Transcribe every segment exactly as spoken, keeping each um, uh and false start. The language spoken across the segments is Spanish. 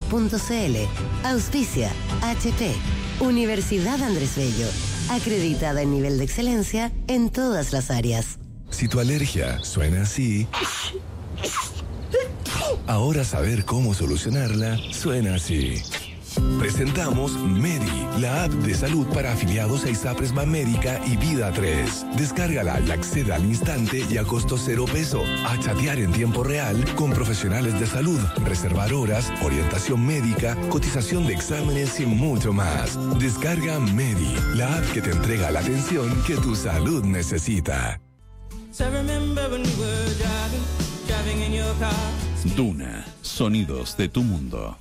punto c l. Auspicia H P. Universidad Andrés Bello. Acreditada en nivel de excelencia en todas las áreas. Si tu alergia suena así, ahora saber cómo solucionarla suena así. Presentamos Medi, la app de salud para afiliados a ISAPRES Banmédica y Vida tres. Descárgala y acceda al instante y a costo cero peso a chatear en tiempo real con profesionales de salud, reservar horas, orientación médica, cotización de exámenes y mucho más. Descarga Medi, la app que te entrega la atención que tu salud necesita. Duna, sonidos de tu mundo.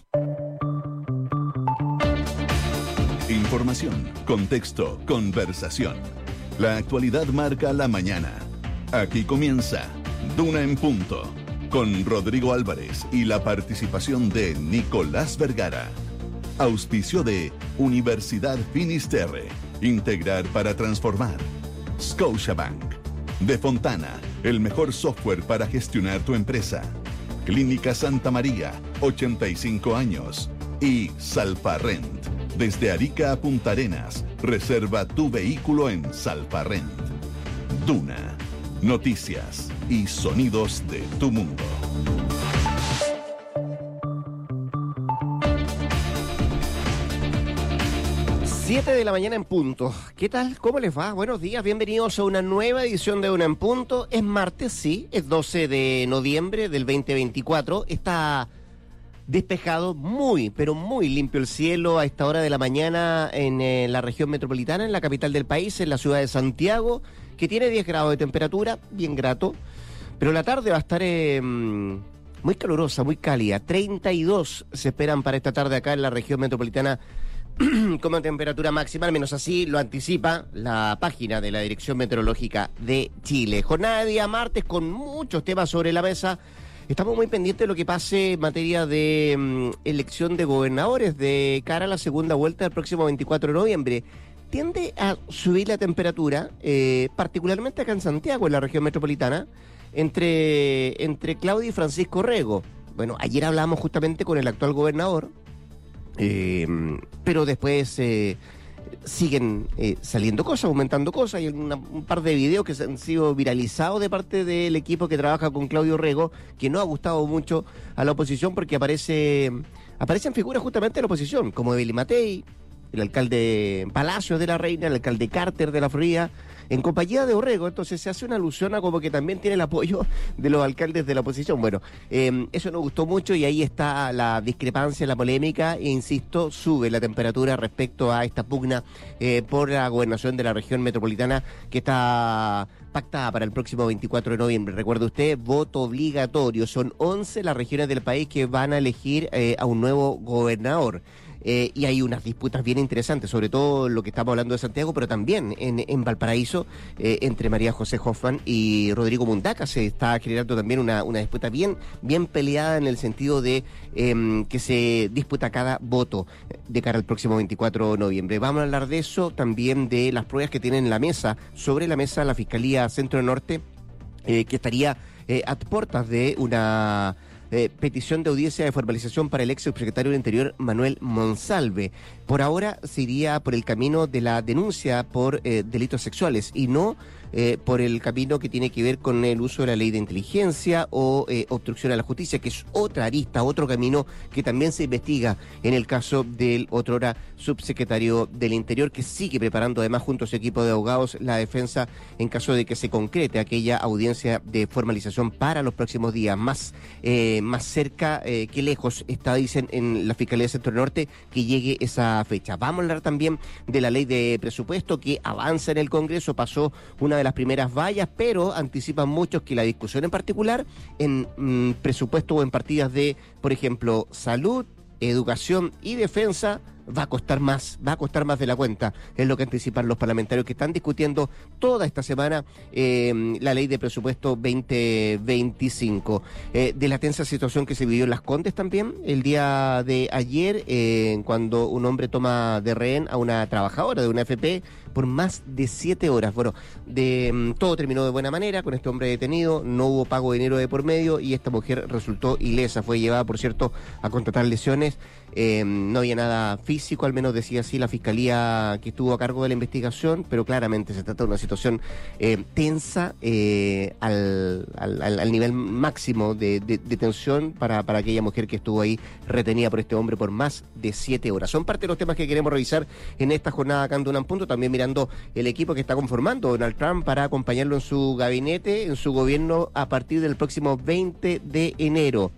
Información, contexto, conversación. La actualidad marca la mañana. Aquí comienza Duna en Punto, con Rodrigo Álvarez y la participación de Nicolás Vergara. Auspicio de Universidad Finisterre, integrar para transformar. Scotiabank. De Fontana, el mejor software para gestionar tu empresa. Clínica Santa María, ochenta y cinco años. Y Salfarrent. Desde Arica a Punta Arenas, reserva tu vehículo en Salfarrent. Duna, noticias y sonidos de tu mundo. siete de la mañana en punto. ¿Qué tal? ¿Cómo les va? Buenos días, bienvenidos a una nueva edición de Una en Punto. Es martes, sí, es doce de noviembre del veinte veinticuatro. Está despejado, muy, pero muy limpio el cielo a esta hora de la mañana en eh, la región metropolitana, en la capital del país, en la ciudad de Santiago, que tiene diez grados de temperatura, bien grato, pero la tarde va a estar eh, muy calurosa, muy cálida. treinta y dos se esperan para esta tarde acá en la región metropolitana como temperatura máxima, al menos así lo anticipa la página de la Dirección Meteorológica de Chile. Jornada de día martes con muchos temas sobre la mesa. Estamos muy pendientes de lo que pase en materia de um, elección de gobernadores de cara a la segunda vuelta del próximo veinticuatro de noviembre. Tiende a subir la temperatura, eh, particularmente acá en Santiago, en la región metropolitana, entre, entre Claudia y Francisco Rego. Bueno, ayer hablamos justamente con el actual gobernador, eh, pero después eh, siguen eh, saliendo cosas, aumentando cosas. Hay una, un par de videos que se han sido viralizados de parte del equipo que trabaja con Claudio Rego, que no ha gustado mucho a la oposición porque aparece aparecen figuras justamente de la oposición, como Evelyn Matei, el alcalde Palacios de la Reina, el alcalde Carter de la Florida, en compañía de Orrego. Entonces se hace una alusión a como que también tiene el apoyo de los alcaldes de la oposición. Bueno, eh, eso nos gustó mucho y ahí está la discrepancia, la polémica, e insisto, sube la temperatura respecto a esta pugna eh, por la gobernación de la región metropolitana que está pactada para el próximo veinticuatro de noviembre. Recuerde usted, voto obligatorio. Son once las regiones del país que van a elegir eh, a un nuevo gobernador. Eh, y hay unas disputas bien interesantes, sobre todo lo que estamos hablando de Santiago, pero también en, en Valparaíso, eh, entre María José Hoffman y Rodrigo Mundaca. Se está generando también una, una disputa bien, bien peleada en el sentido de eh, que se disputa cada voto de cara al próximo veinticuatro de noviembre. Vamos a hablar de eso, también de las pruebas que tienen en la mesa, sobre la mesa la Fiscalía Centro Norte, eh, que estaría eh, a puertas de una Eh, petición de audiencia de formalización para el ex subsecretario del Interior Manuel Monsalve. Por ahora se iría por el camino de la denuncia por eh, delitos sexuales y no eh, por el camino que tiene que ver con el uso de la ley de inteligencia o eh, obstrucción a la justicia, que es otra arista, otro camino que también se investiga en el caso del otrora subsecretario del Interior, que sigue preparando además junto a su equipo de abogados la defensa en caso de que se concrete aquella audiencia de formalización para los próximos días. Más eh, más cerca eh, que lejos está, dicen en la Fiscalía de Centro Norte, que llegue esa fecha. Vamos a hablar también de la ley de presupuesto que avanza en el Congreso, pasó una de las primeras vallas, pero anticipan muchos que la discusión en particular en mm, presupuesto o en partidas de, por ejemplo, salud, educación y defensa va a costar más, va a costar más de la cuenta, es lo que anticipan los parlamentarios que están discutiendo toda esta semana eh, la ley de presupuesto veinte veinticinco. Eh, de la tensa situación que se vivió en Las Condes también el día de ayer, eh, cuando un hombre toma de rehén a una trabajadora de una A F P por más de siete horas. Bueno, de, todo terminó de buena manera con este hombre detenido, no hubo pago de dinero de por medio y esta mujer resultó ilesa. Fue llevada, por cierto, a contratar lesiones. Eh, no había nada físico, al menos decía así la fiscalía que estuvo a cargo de la investigación, pero claramente se trata de una situación eh, tensa eh, al, al, al nivel máximo de, de, de tensión para, para aquella mujer que estuvo ahí retenida por este hombre por más de siete horas. Son parte de los temas que queremos revisar en esta jornada acá en Duna en Punto, también mirando el equipo que está conformando Donald Trump para acompañarlo en su gabinete, en su gobierno a partir del próximo veinte de enero.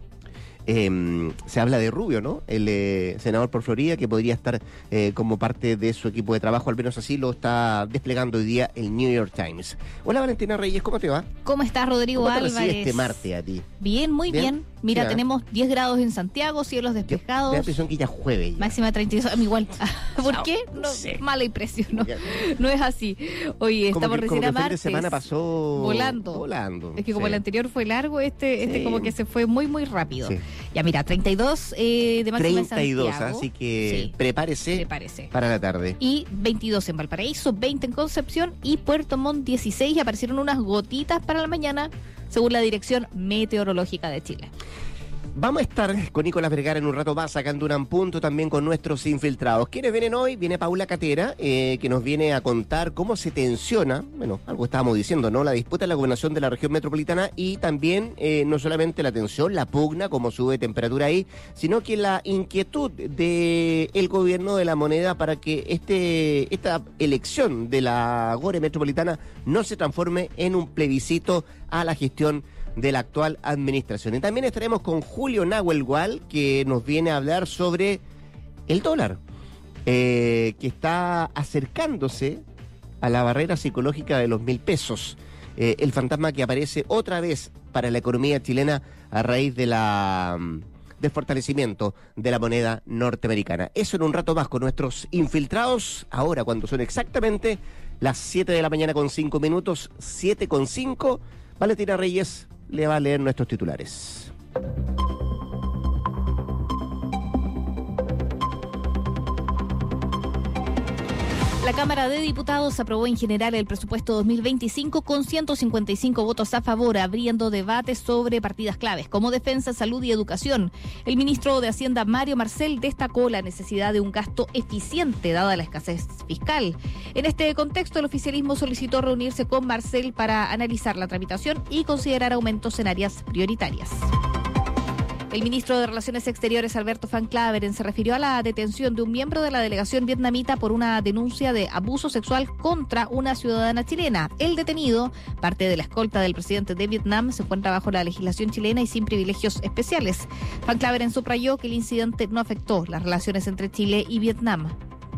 Eh, se habla de Rubio, ¿no? El eh, senador por Florida, que podría estar eh, como parte de su equipo de trabajo, al menos así lo está desplegando hoy día el New York Times. Hola Valentina Reyes, ¿cómo te va? ¿Cómo estás, Rodrigo ¿Cómo te Álvarez? recibe este martes a ti? Bien, muy bien. bien. Mira, ya. Tenemos diez grados en Santiago, cielos despejados. Me da la impresión que ya jueves. Ya. Máxima treinta y dos, igual. ¿Por no, qué? No, no sé. Mala impresión, ¿no? No es así. Oye, como estamos que, recién como a que el fin martes. de semana pasó volando. Volando. Es que como sí. el anterior fue largo, este, este sí. como que se fue muy, muy rápido. Sí. Ya mira, treinta y dos eh, de máxima treinta y dos, en Santiago. así que sí. prepárese, prepárese para la tarde. Y veintidós en Valparaíso, veinte en Concepción y Puerto Montt dieciséis. Y aparecieron unas gotitas para la mañana, según la Dirección Meteorológica de Chile. Vamos a estar con Nicolás Vergara en un rato más, sacando un punto también con nuestros infiltrados. ¿Quiénes vienen hoy? Viene Paula Catera, eh, que nos viene a contar cómo se tensiona, bueno, algo estábamos diciendo, ¿no? La disputa en la gobernación de la región metropolitana y también eh, no solamente la tensión, la pugna, cómo sube temperatura ahí, sino que la inquietud del gobierno de la moneda para que este esta elección de la Gore metropolitana no se transforme en un plebiscito a la gestión de la actual administración. Y también estaremos con Julio Nahuel Gual, que nos viene a hablar sobre el dólar, eh, que está acercándose a la barrera psicológica de los mil pesos. Eh, el fantasma que aparece otra vez para la economía chilena a raíz de la del fortalecimiento de la moneda norteamericana. Eso en un rato más con nuestros infiltrados, ahora cuando son exactamente las siete de la mañana con cinco minutos, siete con cinco, Valentina Reyes le va a leer nuestros titulares. La Cámara de Diputados aprobó en general el presupuesto dos mil veinticinco con ciento cincuenta y cinco votos a favor, abriendo debates sobre partidas claves como defensa, salud y educación. El ministro de Hacienda, Mario Marcel, destacó la necesidad de un gasto eficiente dada la escasez fiscal. En este contexto, el oficialismo solicitó reunirse con Marcel para analizar la tramitación y considerar aumentos en áreas prioritarias. El ministro de Relaciones Exteriores, Alberto Van Claveren, se refirió a la detención de un miembro de la delegación vietnamita por una denuncia de abuso sexual contra una ciudadana chilena. El detenido, parte de la escolta del presidente de Vietnam, se encuentra bajo la legislación chilena y sin privilegios especiales. Van Claveren subrayó que el incidente no afectó las relaciones entre Chile y Vietnam.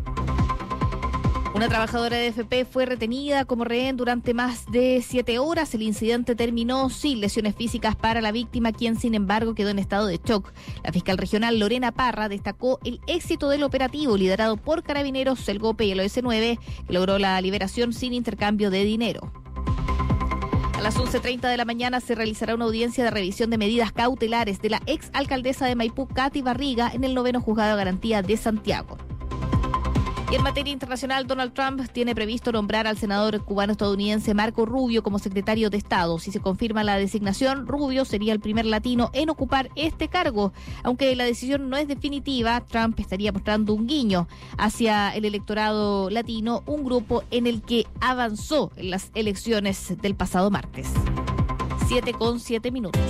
Una trabajadora de F P fue retenida como rehén durante más de siete horas. El incidente terminó sin lesiones físicas para la víctima, quien sin embargo quedó en estado de shock. La fiscal regional Lorena Parra destacó el éxito del operativo liderado por Carabineros, el GOPE y el O S nueve, que logró la liberación sin intercambio de dinero. A las once treinta de la mañana se realizará una audiencia de revisión de medidas cautelares de la ex alcaldesa de Maipú, Katy Barriga, en el noveno juzgado de garantía de Santiago. Y en materia internacional, Donald Trump tiene previsto nombrar al senador cubano-estadounidense Marco Rubio como secretario de Estado. Si se confirma la designación, Rubio sería el primer latino en ocupar este cargo. Aunque la decisión no es definitiva, Trump estaría mostrando un guiño hacia el electorado latino, un grupo en el que avanzó en las elecciones del pasado martes. siete con siete minutos.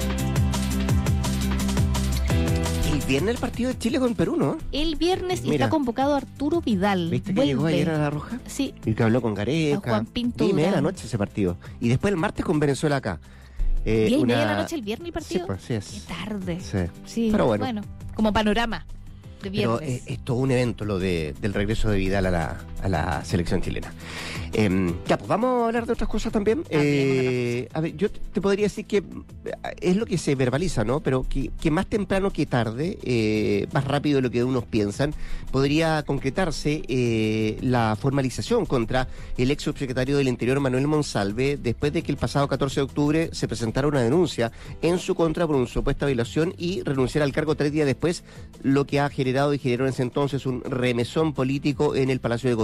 El viernes el partido de Chile con Perú, ¿no? El viernes Mira. está convocado Arturo Vidal. ¿Viste que Vuelve. llegó ayer a La Roja? Sí. Y que habló con Gareca. A Juan Pinto diez y media de la Durán. noche ese partido. Y después el martes con Venezuela acá. Eh, Diez y una- media de la noche el viernes el partido. Sí, pues, sí es. Qué tarde. Sí. Sí, Pero bueno. como panorama de Pero viernes. eh, es todo un evento lo de, del regreso de Vidal a la, a la selección chilena. Eh, ya, pues vamos a hablar de otras cosas también. También, Eh, a ver, yo te te podría decir que es lo que se verbaliza, ¿no? Pero que, que más temprano que tarde, eh, más rápido de lo que unos piensan, podría concretarse eh, la formalización contra el ex subsecretario del Interior, Manuel Monsalve, después de que el pasado catorce de octubre se presentara una denuncia en su contra por una supuesta violación y renunciara al cargo tres días después, lo que ha generado y generó en ese entonces un remesón político en el Palacio de Gobierno.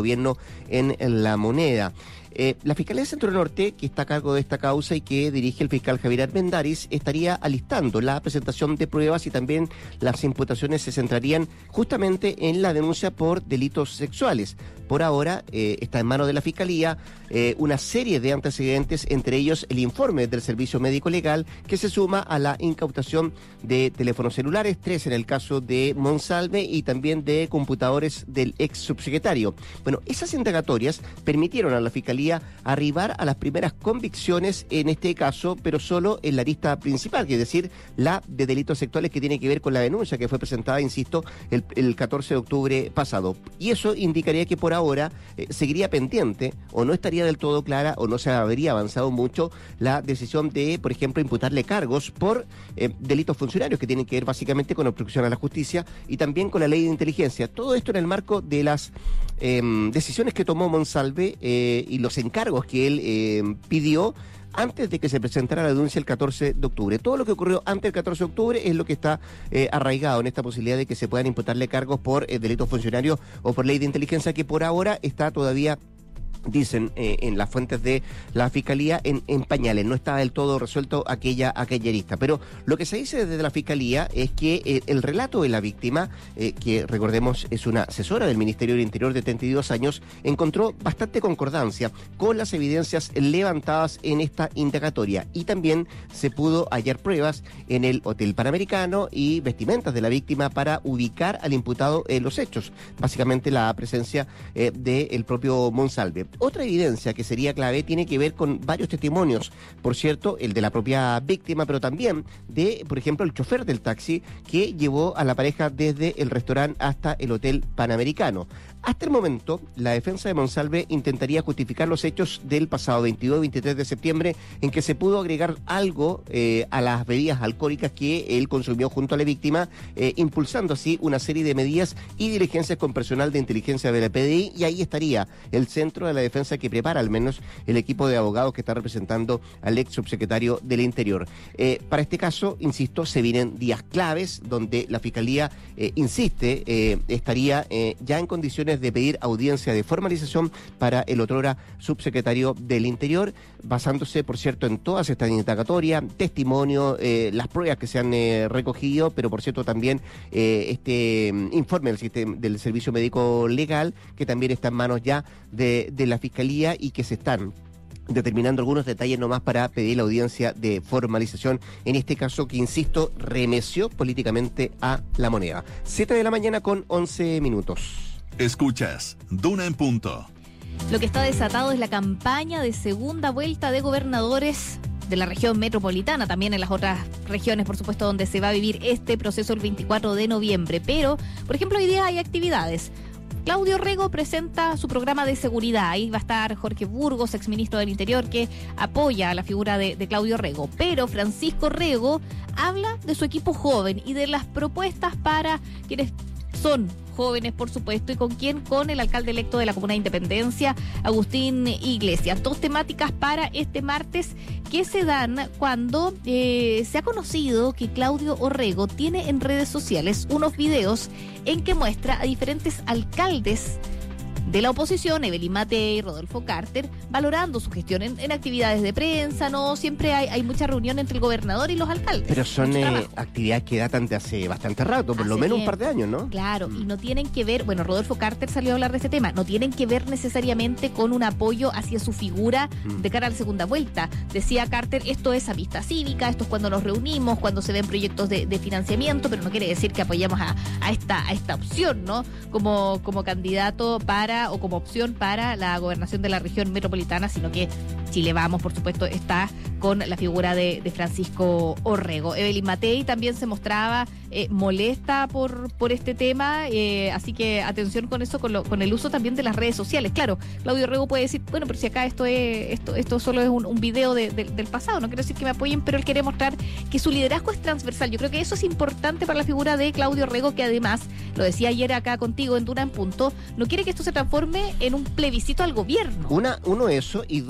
gobierno en, en La Moneda. Eh, la Fiscalía de Centro Norte, que está a cargo de esta causa y que dirige el fiscal Javier Armendáriz, estaría alistando la presentación de pruebas y también las imputaciones se centrarían justamente en la denuncia por delitos sexuales. Por ahora eh, está en manos de la Fiscalía eh, una serie de antecedentes, entre ellos el informe del Servicio Médico Legal, que se suma a la incautación de teléfonos celulares, tres en el caso de Monsalve y también de computadores del ex subsecretario. Bueno, esas indagatorias permitieron a la Fiscalía arribar a las primeras convicciones en este caso, pero solo en la lista principal, que es decir, la de delitos sexuales que tiene que ver con la denuncia que fue presentada, insisto, el, el catorce de octubre pasado. Y eso indicaría que por ahora eh, seguiría pendiente o no estaría del todo clara o no se habría avanzado mucho la decisión de, por ejemplo, imputarle cargos por eh, delitos funcionarios que tienen que ver básicamente con obstrucción a la justicia y también con la ley de inteligencia. Todo esto en el marco de las eh, decisiones que tomó Monsalve eh, y los encargos que él eh, pidió antes de que se presentara la denuncia el catorce de octubre. Todo lo que ocurrió antes del catorce de octubre es lo que está eh, arraigado en esta posibilidad de que se puedan imputarle cargos por eh, delitos funcionarios o por ley de inteligencia, que por ahora está todavía, dicen eh, en las fuentes de la Fiscalía, en, en pañales. No está del todo resuelto aquella, aquella lista. Pero lo que se dice desde la Fiscalía es que eh, el relato de la víctima, eh, que recordemos es una asesora del Ministerio del Interior de treinta y dos años, encontró bastante concordancia con las evidencias levantadas en esta indagatoria. Y también se pudo hallar pruebas en el Hotel Panamericano y vestimentas de la víctima para ubicar al imputado en los hechos. Básicamente la presencia eh, del propio Monsalve. Otra evidencia que sería clave tiene que ver con varios testimonios, por cierto, el de la propia víctima, pero también de, por ejemplo, el chofer del taxi que llevó a la pareja desde el restaurante hasta el Hotel Panamericano. Hasta el momento, la defensa de Monsalve intentaría justificar los hechos del pasado veintidós y veintitrés de septiembre, en que se pudo agregar algo eh, a las bebidas alcohólicas que él consumió junto a la víctima, eh, impulsando así una serie de medidas y diligencias con personal de inteligencia de la P D I, y ahí estaría el centro de la defensa que prepara al menos el equipo de abogados que está representando al ex subsecretario del Interior. Eh, para este caso, insisto, se vienen días claves donde la Fiscalía, eh, insiste, eh, estaría eh, ya en condiciones de pedir audiencia de formalización para el otrora subsecretario del Interior, basándose, por cierto, en todas estas indagatorias, testimonio, eh, las pruebas que se han eh, recogido, pero por cierto también eh, este um, informe del, sistema, del Servicio Médico Legal, que también está en manos ya de, de la Fiscalía y que se están determinando algunos detalles nomás para pedir la audiencia de formalización, en este caso que, insisto, remeció políticamente a La Moneda. siete de la mañana con once minutos. Escuchas Duna en Punto. Lo que está desatado es la campaña de segunda vuelta de gobernadores de la región metropolitana, también en las otras regiones, por supuesto, donde se va a vivir este proceso el veinticuatro de noviembre. Pero, por ejemplo, hoy día hay actividades. Claudio Rego presenta su programa de seguridad. Ahí va a estar Jorge Burgos, exministro del Interior, que apoya a la figura de, de Claudio Rego. Pero Francisco Rego habla de su equipo joven y de las propuestas para quienes son jóvenes, por supuesto, y con quién, con el alcalde electo de la Comuna de Independencia, Agustín Iglesias. Dos temáticas para este martes que se dan cuando eh, se ha conocido que Claudio Orrego tiene en redes sociales unos videos en que muestra a diferentes alcaldes de la oposición, Evelyn Matei y Rodolfo Carter, valorando su gestión en, en actividades de prensa. No siempre hay, hay mucha reunión entre el gobernador y los alcaldes. Pero son eh, actividades que datan de hace bastante rato, por hace lo menos tiempo. Un par de años, ¿no? Claro, mm. y no tienen que ver, bueno, Rodolfo Carter salió a hablar de este tema, no tienen que ver necesariamente con un apoyo hacia su figura mm. de cara a la segunda vuelta. Decía Carter, esto es amistad cívica, esto es cuando nos reunimos, cuando se ven proyectos de, de financiamiento, pero no quiere decir que apoyamos a, a, esta, a esta opción, ¿no? Como, como candidato para o como opción para la gobernación de la región metropolitana, sino que Chile Vamos, por supuesto, está con la figura de, de Francisco Orrego. Evelyn Matei también se mostraba eh, molesta por, por este tema, eh, así que atención con eso, con, lo, con el uso también de las redes sociales. Claro, Claudio Orrego puede decir, bueno, pero si acá esto es esto esto solo es un, un video de, de, del pasado, no quiero decir que me apoyen, pero él quiere mostrar que su liderazgo es transversal. Yo creo que eso es importante para la figura de Claudio Orrego, que además, lo decía ayer acá contigo en Duna en Punto, no quiere que esto se transforme en un plebiscito al gobierno. Una, uno eso, y dos, que tampoco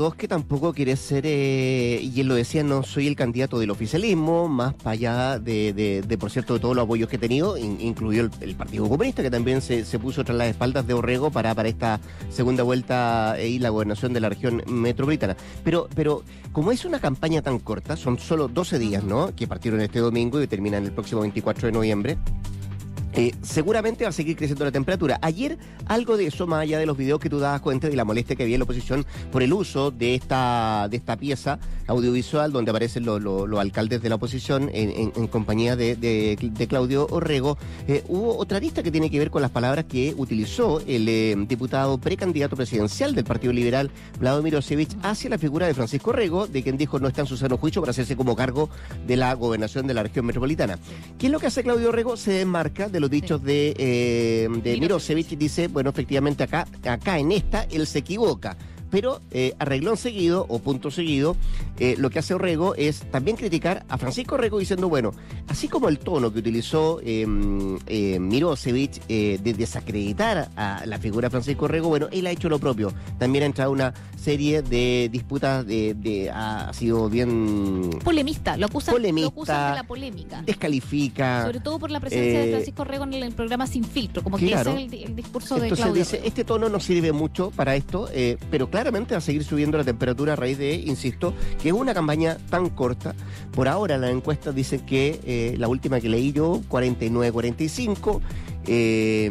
tampoco quiere ser, eh, y él lo decía, no soy el candidato del oficialismo, más para allá de, de, de, por cierto, de todos los apoyos que he tenido, in, incluido el, el Partido Comunista, que también se, se puso tras las espaldas de Orrego para, para esta segunda vuelta y la gobernación de la región metropolitana. Pero, pero como es una campaña tan corta, son solo doce días, ¿no?, que partieron este domingo y terminan el próximo veinticuatro de noviembre. Eh, seguramente va a seguir creciendo la temperatura. Ayer algo de eso, más allá de los videos que tú dabas cuenta de la molestia que había en la oposición por el uso de esta de esta pieza audiovisual donde aparecen los lo, lo alcaldes de la oposición en, en, en compañía de, de, de Claudio Orrego, eh, hubo otra arista que tiene que ver con las palabras que utilizó el eh, diputado precandidato presidencial del Partido Liberal, Vlado Mirosevich, hacia la figura de Francisco Orrego, de quien dijo no está en su sano juicio para hacerse como cargo de la gobernación de la región metropolitana. ¿Qué es lo que hace Claudio Orrego? Se desmarca de los dichos sí. de, eh, de Mirosevich. Dice, bueno, efectivamente acá, acá en esta él se equivoca. Pero eh, a renglón seguido, o punto seguido, eh, lo que hace Orrego es también criticar a Francisco Orrego diciendo, bueno, así como el tono que utilizó eh, eh, Mirosevich eh, de desacreditar a la figura de Francisco Orrego, bueno, él ha hecho lo propio. También ha entrado una serie de disputas, de, de ha sido bien... Polemista, lo acusan, polemista, lo acusan de la polémica. Descalifica. Sobre todo por la presencia eh, de Francisco Orrego en el, el programa Sin Filtro, como claro. que ese es el, el discurso Entonces de Claudio dice, Orrego. Este tono no sirve mucho para esto, eh, pero claro, claramente va a seguir subiendo la temperatura a raíz de, insisto, que es una campaña tan corta. Por ahora las encuestas dicen que eh, la última que leí yo, cuarenta y nueve cuarenta y cinco, eh,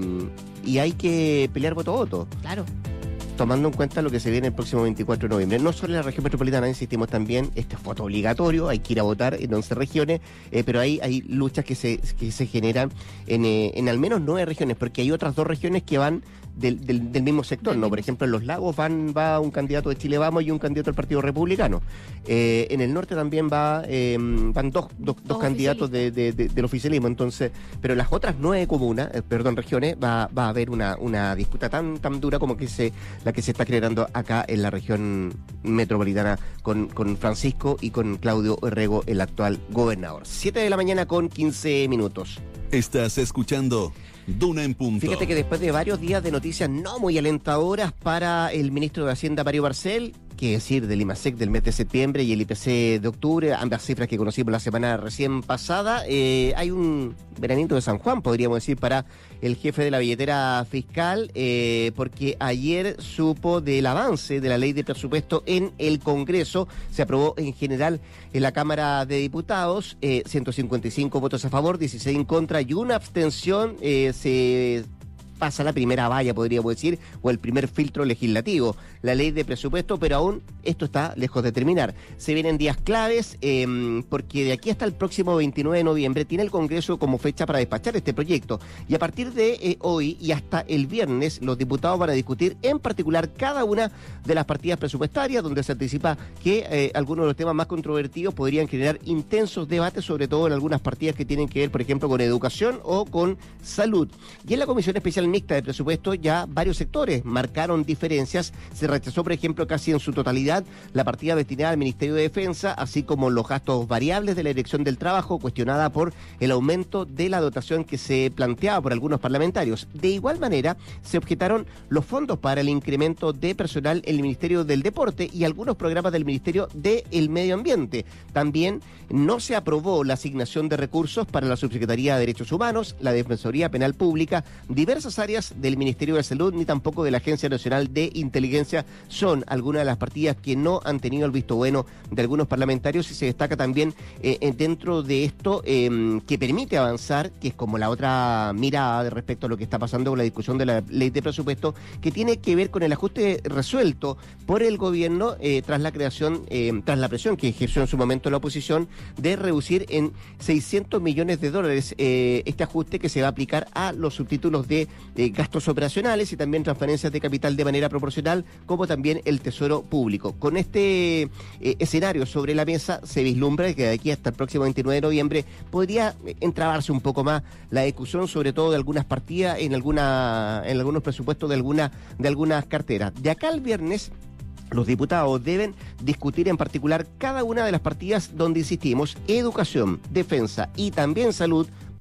y hay que pelear voto a voto. Claro. Tomando en cuenta lo que se viene el próximo veinticuatro de noviembre. No solo en la región metropolitana, insistimos también, este es voto obligatorio, hay que ir a votar en once regiones, eh, pero hay, hay luchas que se, que se generan en, eh, en al menos nueve regiones, porque hay otras dos regiones que van del, del, del mismo sector, ¿no? Por ejemplo, en Los Lagos van va un candidato de Chile Vamos y un candidato del Partido Republicano. Eh, en el norte también va eh, van dos, dos, dos candidatos de, de, de, del oficialismo, entonces, pero en las otras nueve comunas, eh, perdón, regiones, va, va a haber una, una disputa tan, tan dura como que se, la que se está generando acá en la región metropolitana con, con Francisco y con Claudio Orrego, el actual gobernador. siete de la mañana con quince minutos. Estás escuchando Duna en Punto. Fíjate que después de varios días de noticias no muy alentadoras para el ministro de Hacienda, Mario Barcel, que decir del IMASEC del mes de septiembre y el I P C de octubre, ambas cifras que conocimos la semana recién pasada, eh, hay un veranito de San Juan, podríamos decir, para el jefe de la billetera fiscal, eh, porque ayer supo del avance de la ley de presupuesto en el Congreso. Se aprobó en general en la Cámara de Diputados, eh, ciento cincuenta y cinco votos a favor, dieciséis en contra y una abstención. eh, se pasa la primera valla, podríamos decir, o el primer filtro legislativo, la ley de presupuesto, pero aún esto está lejos de terminar. Se vienen días claves, eh, porque de aquí hasta el próximo veintinueve de noviembre tiene el Congreso como fecha para despachar este proyecto. Y a partir de eh, hoy y hasta el viernes, los diputados van a discutir en particular cada una de las partidas presupuestarias, donde se anticipa que eh, algunos de los temas más controvertidos podrían generar intensos debates, sobre todo en algunas partidas que tienen que ver, por ejemplo, con educación o con salud. Y en la Comisión Especial Mixta de Presupuesto ya varios sectores marcaron diferencias. Se rechazó, por ejemplo, casi en su totalidad la partida destinada al Ministerio de Defensa, así como los gastos variables de la Dirección del Trabajo, cuestionada por el aumento de la dotación que se planteaba por algunos parlamentarios. De igual manera, se objetaron los fondos para el incremento de personal en el Ministerio del Deporte y algunos programas del Ministerio del Medio Ambiente. También no se aprobó la asignación de recursos para la Subsecretaría de Derechos Humanos, la Defensoría Penal Pública, diversas áreas del Ministerio de Salud, ni tampoco de la Agencia Nacional de Inteligencia. Son algunas de las partidas que no han tenido el visto bueno de algunos parlamentarios, y se destaca también eh, dentro de esto eh, que permite avanzar, que es como la otra mirada de respecto a lo que está pasando con la discusión de la ley de presupuesto, que tiene que ver con el ajuste resuelto por el gobierno eh, tras la creación, eh, tras la presión que ejerció en su momento la oposición de reducir en seiscientos millones de dólares eh, este ajuste que se va a aplicar a los subtítulos de Eh, gastos operacionales y también transferencias de capital de manera proporcional, como también el Tesoro Público. Con este eh, escenario sobre la mesa, se vislumbra que de aquí hasta el próximo veintinueve de noviembre podría eh, entrabarse un poco más la discusión, sobre todo de algunas partidas en alguna en algunos presupuestos de alguna de algunas carteras. De acá al viernes, los diputados deben discutir en particular cada una de las partidas donde insistimos, educación, defensa y también salud,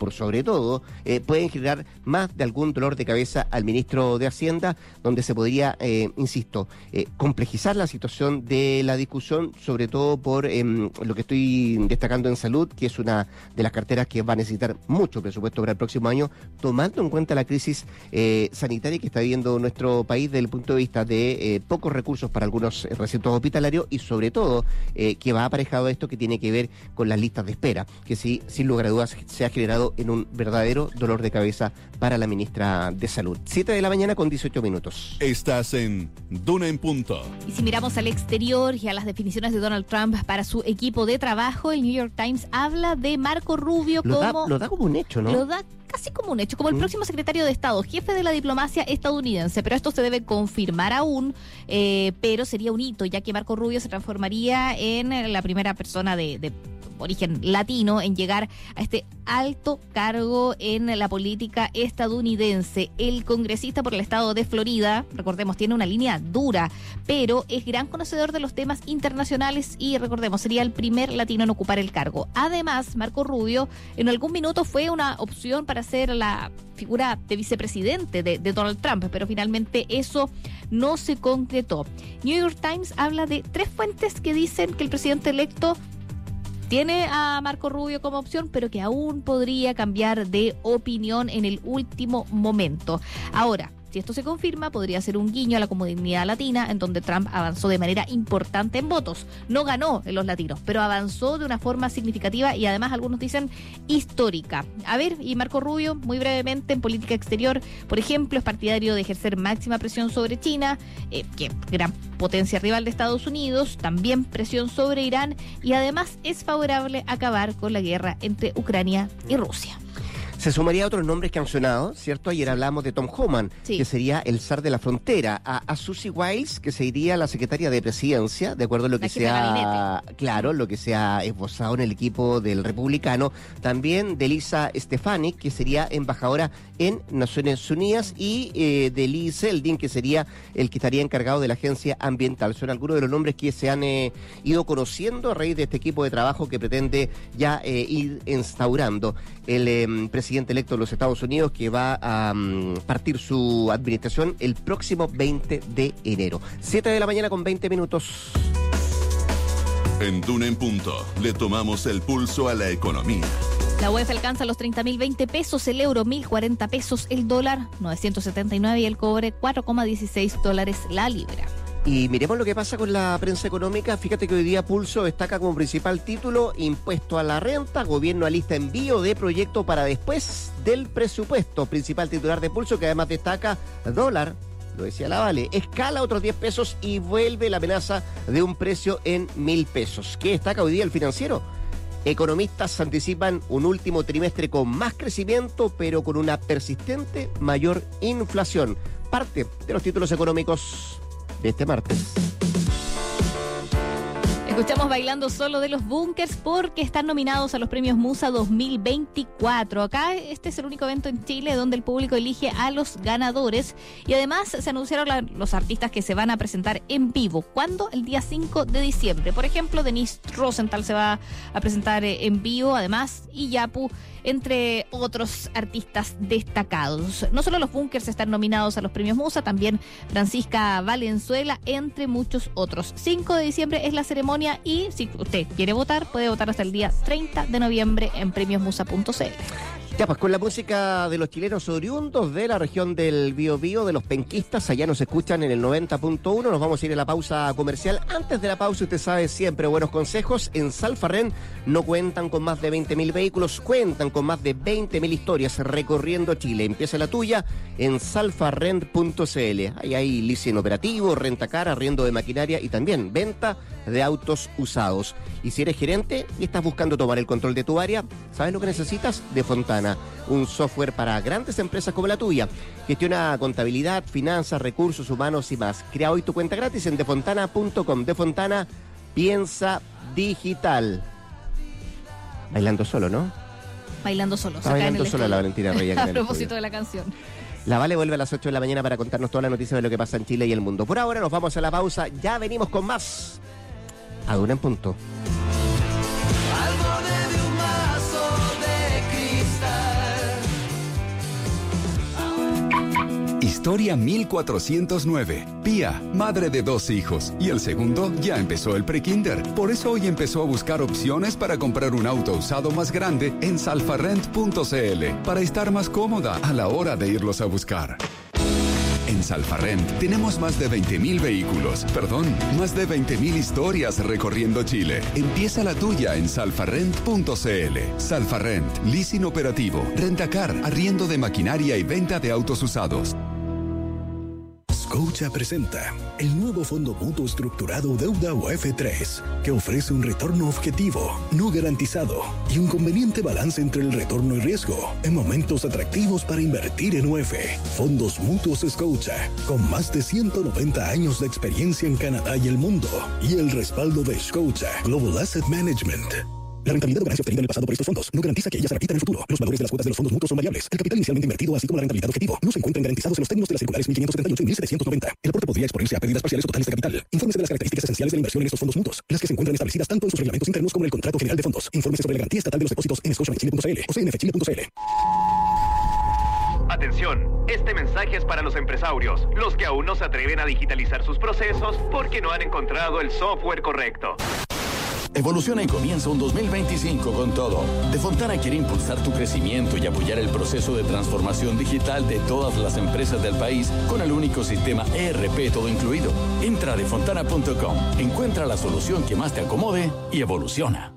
por sobre todo, eh, pueden generar más de algún dolor de cabeza al ministro de Hacienda, donde se podría, eh, insisto, eh, complejizar la situación de la discusión, sobre todo por eh, lo que estoy destacando en salud, que es una de las carteras que va a necesitar mucho presupuesto para el próximo año, tomando en cuenta la crisis eh, sanitaria que está viviendo nuestro país desde el punto de vista de eh, pocos recursos para algunos recintos hospitalarios y sobre todo eh, que va aparejado a esto que tiene que ver con las listas de espera, que sí, sin lugar a dudas se ha generado en un verdadero dolor de cabeza para la ministra de Salud. siete de la mañana con dieciocho minutos. Estás en Duna en Punto. Y si miramos al exterior y a las definiciones de Donald Trump para su equipo de trabajo, el New York Times habla de Marco Rubio lo como... Da, lo da como un hecho, ¿no? Lo da casi como un hecho, como el próximo secretario de Estado, jefe de la diplomacia estadounidense, pero esto se debe confirmar aún, eh, pero sería un hito, ya que Marco Rubio se transformaría en la primera persona de, de origen latino en llegar a este alto cargo en la política estadounidense. El congresista por el estado de Florida, recordemos, tiene una línea dura, pero es gran conocedor de los temas internacionales y, recordemos, sería el primer latino en ocupar el cargo. Además, Marco Rubio en algún minuto fue una opción para ser la figura de vicepresidente de, de Donald Trump, pero finalmente eso no se concretó. New York Times habla de tres fuentes que dicen que el presidente electo tiene a Marco Rubio como opción, pero que aún podría cambiar de opinión en el último momento. Ahora, si esto se confirma, podría ser un guiño a la comunidad latina, en donde Trump avanzó de manera importante en votos. No ganó en los latinos, pero avanzó de una forma significativa y además algunos dicen histórica. A ver, y Marco Rubio, muy brevemente, en política exterior, por ejemplo, es partidario de ejercer máxima presión sobre China, eh, que es gran potencia rival de Estados Unidos, también presión sobre Irán y además es favorable a acabar con la guerra entre Ucrania y Rusia. Se sumaría a otros nombres que han sonado, ¿cierto? Ayer hablamos de Tom Homan, sí, que sería el zar de la frontera, a, a Susie Wiles, que sería la secretaria de presidencia, de acuerdo a lo que se ha, claro, lo que se ha esbozado en el equipo del republicano, también de Lisa Stefanik, que sería embajadora en Naciones Unidas, y eh, de Lee Zeldin, que sería el que estaría encargado de la agencia ambiental. Son algunos de los nombres que se han eh, ido conociendo a raíz de este equipo de trabajo que pretende ya eh, ir instaurando el eh, presidente electo de los Estados Unidos, que va a um, partir su administración el próximo veinte de enero. siete de la mañana con veinte minutos. En Duna en Punto le tomamos el pulso a la economía. La U E F alcanza los treinta mil veinte pesos, el euro mil cuarenta pesos, el dólar novecientos setenta y nueve y el cobre cuatro coma dieciséis dólares la libra. Y miremos lo que pasa con la prensa económica. Fíjate que hoy día Pulso destaca como principal título: impuesto a la renta, gobierno alista envío de proyecto para después del presupuesto. Principal titular de Pulso, que además destaca dólar, lo decía la Vale, escala otros diez pesos y vuelve la amenaza de un precio en mil pesos. ¿Qué destaca hoy día el Financiero? Economistas anticipan un último trimestre con más crecimiento, pero con una persistente mayor inflación. Parte de los títulos económicos de este martes. Escuchamos Bailando Solo de los Bunkers porque están nominados a los premios Musa dos mil veinticuatro. Acá este es el único evento en Chile donde el público elige a los ganadores y además se anunciaron la, los artistas que se van a presentar en vivo. ¿Cuándo? El día cinco de diciembre. Por ejemplo, Denise Rosenthal se va a presentar en vivo, además, y Yapu, entre otros artistas destacados. No solo los Bunkers están nominados a los premios Musa, también Francisca Valenzuela, entre muchos otros. cinco de diciembre es la ceremonia y si usted quiere votar, puede votar hasta el día treinta de noviembre en premios musa punto c l. Ya, pues con la música de los chilenos oriundos de la región del Biobío, de los penquistas, allá nos escuchan en el noventa punto uno. Nos vamos a ir a la pausa comercial. Antes de la pausa, usted sabe, siempre buenos consejos. En Salfarren no cuentan con más de veinte mil vehículos, cuentan con más de veinte mil historias recorriendo Chile. Empieza la tuya en salfarren punto c l. Ahí hay leasing operativo, renta cara, arriendo de maquinaria y también venta de autos usados. Y si eres gerente y estás buscando tomar el control de tu área, ¿sabes lo que necesitas? De Fontana, un software para grandes empresas como la tuya. Gestiona contabilidad, finanzas, recursos humanos y más. Crea hoy tu cuenta gratis en defontana punto com. De Fontana, piensa digital. Bailando solo, ¿no? Bailando solo. Está bailando sola la Valentina Reyes. A propósito de la canción. La Vale vuelve a las ocho de la mañana para contarnos todas las noticias de lo que pasa en Chile y el mundo. Por ahora nos vamos a la pausa. Ya venimos con más. A Duna en Punto. Al borde de un vaso de cristal. Historia mil cuatrocientos nueve. Pía, madre de dos hijos. Y el segundo ya empezó el prekinder. Por eso hoy empezó a buscar opciones para comprar un auto usado más grande en salfarrent punto c l para estar más cómoda a la hora de irlos a buscar. En Salfarrent tenemos más de veinte mil vehículos, perdón, más de veinte mil historias recorriendo Chile. Empieza la tuya en salfarrent punto c l. Salfarrent, leasing operativo, rentacar, arriendo de maquinaria y venta de autos usados. Scotia presenta el nuevo Fondo Mutuo Estructurado Deuda U F tres, que ofrece un retorno objetivo, no garantizado y un conveniente balance entre el retorno y riesgo en momentos atractivos para invertir en U F. Fondos Mutuos Scotia, con más de ciento noventa años de experiencia en Canadá y el mundo, y el respaldo de Scotia Global Asset Management. La rentabilidad o ganancia obtenida en el pasado por estos fondos no garantiza que ella se repita en el futuro. Los valores de las cuotas de los fondos mutuos son variables. El capital inicialmente invertido, así como la rentabilidad objetivo, no se encuentran garantizados en los términos de las circulares mil quinientos setenta y ocho y mil setecientos noventa. El aporte podría exponerse a pérdidas parciales o totales de capital. Infórmese de las características esenciales de la inversión en estos fondos mutuos, las que se encuentran establecidas tanto en sus reglamentos internos como en el contrato general de fondos. Infórmese sobre la garantía estatal de los depósitos en scotiabank chile punto c l o c n f chile punto c l. Atención, este mensaje es para los empresarios, los que aún no se atreven a digitalizar sus procesos porque no han encontrado el software correcto. Evoluciona y comienza un dos mil veinticinco con todo. De Fontana quiere impulsar tu crecimiento y apoyar el proceso de transformación digital de todas las empresas del país con el único sistema E R P todo incluido. Entra a defontana punto com, encuentra la solución que más te acomode y evoluciona.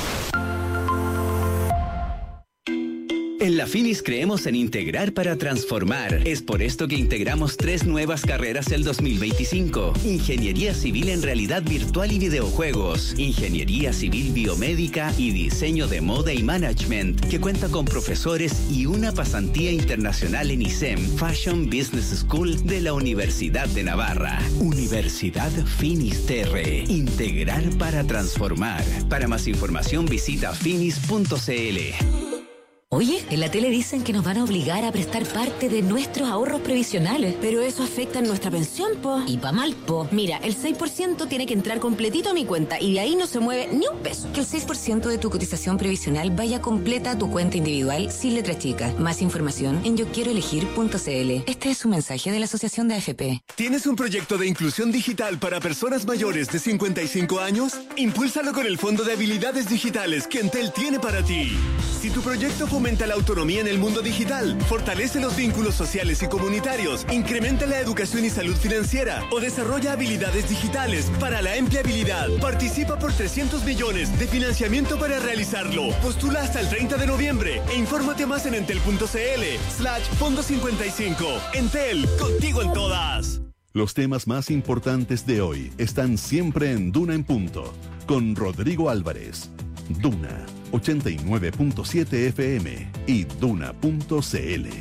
En la Finis creemos en integrar para transformar. Es por esto que integramos tres nuevas carreras el dos mil veinticinco. Ingeniería Civil en Realidad Virtual y Videojuegos. Ingeniería Civil Biomédica y Diseño de Moda y Management, que cuenta con profesores y una pasantía internacional en I S E M, Fashion Business School de la Universidad de Navarra. Universidad Finisterre. Integrar para transformar. Para más información visita finis punto c l. Oye, en la tele dicen que nos van a obligar a prestar parte de nuestros ahorros previsionales. Pero eso afecta en nuestra pensión, po. Y pa' mal, po. Mira, el seis por ciento tiene que entrar completito a mi cuenta y de ahí no se mueve ni un peso. Que el seis por ciento de tu cotización previsional vaya completa a tu cuenta individual sin letra chica. Más información en yo quiero elegir punto c l. Este es un mensaje de la Asociación de A F P. ¿Tienes un proyecto de inclusión digital para personas mayores de cincuenta y cinco años? Impúlsalo con el Fondo de Habilidades Digitales que Entel tiene para ti. Si tu proyecto fomenta la autonomía en el mundo digital, fortalece los vínculos sociales y comunitarios, incrementa la educación y salud financiera o desarrolla habilidades digitales para la empleabilidad, participa por trescientos millones de financiamiento para realizarlo. Postula hasta el treinta de noviembre e infórmate más en entel punto c l slash fondo cincuenta y cinco. Entel, contigo en todas. Los temas más importantes de hoy están siempre en Duna en Punto, con Rodrigo Álvarez. Duna ochenta y nueve punto siete F M y duna punto c l.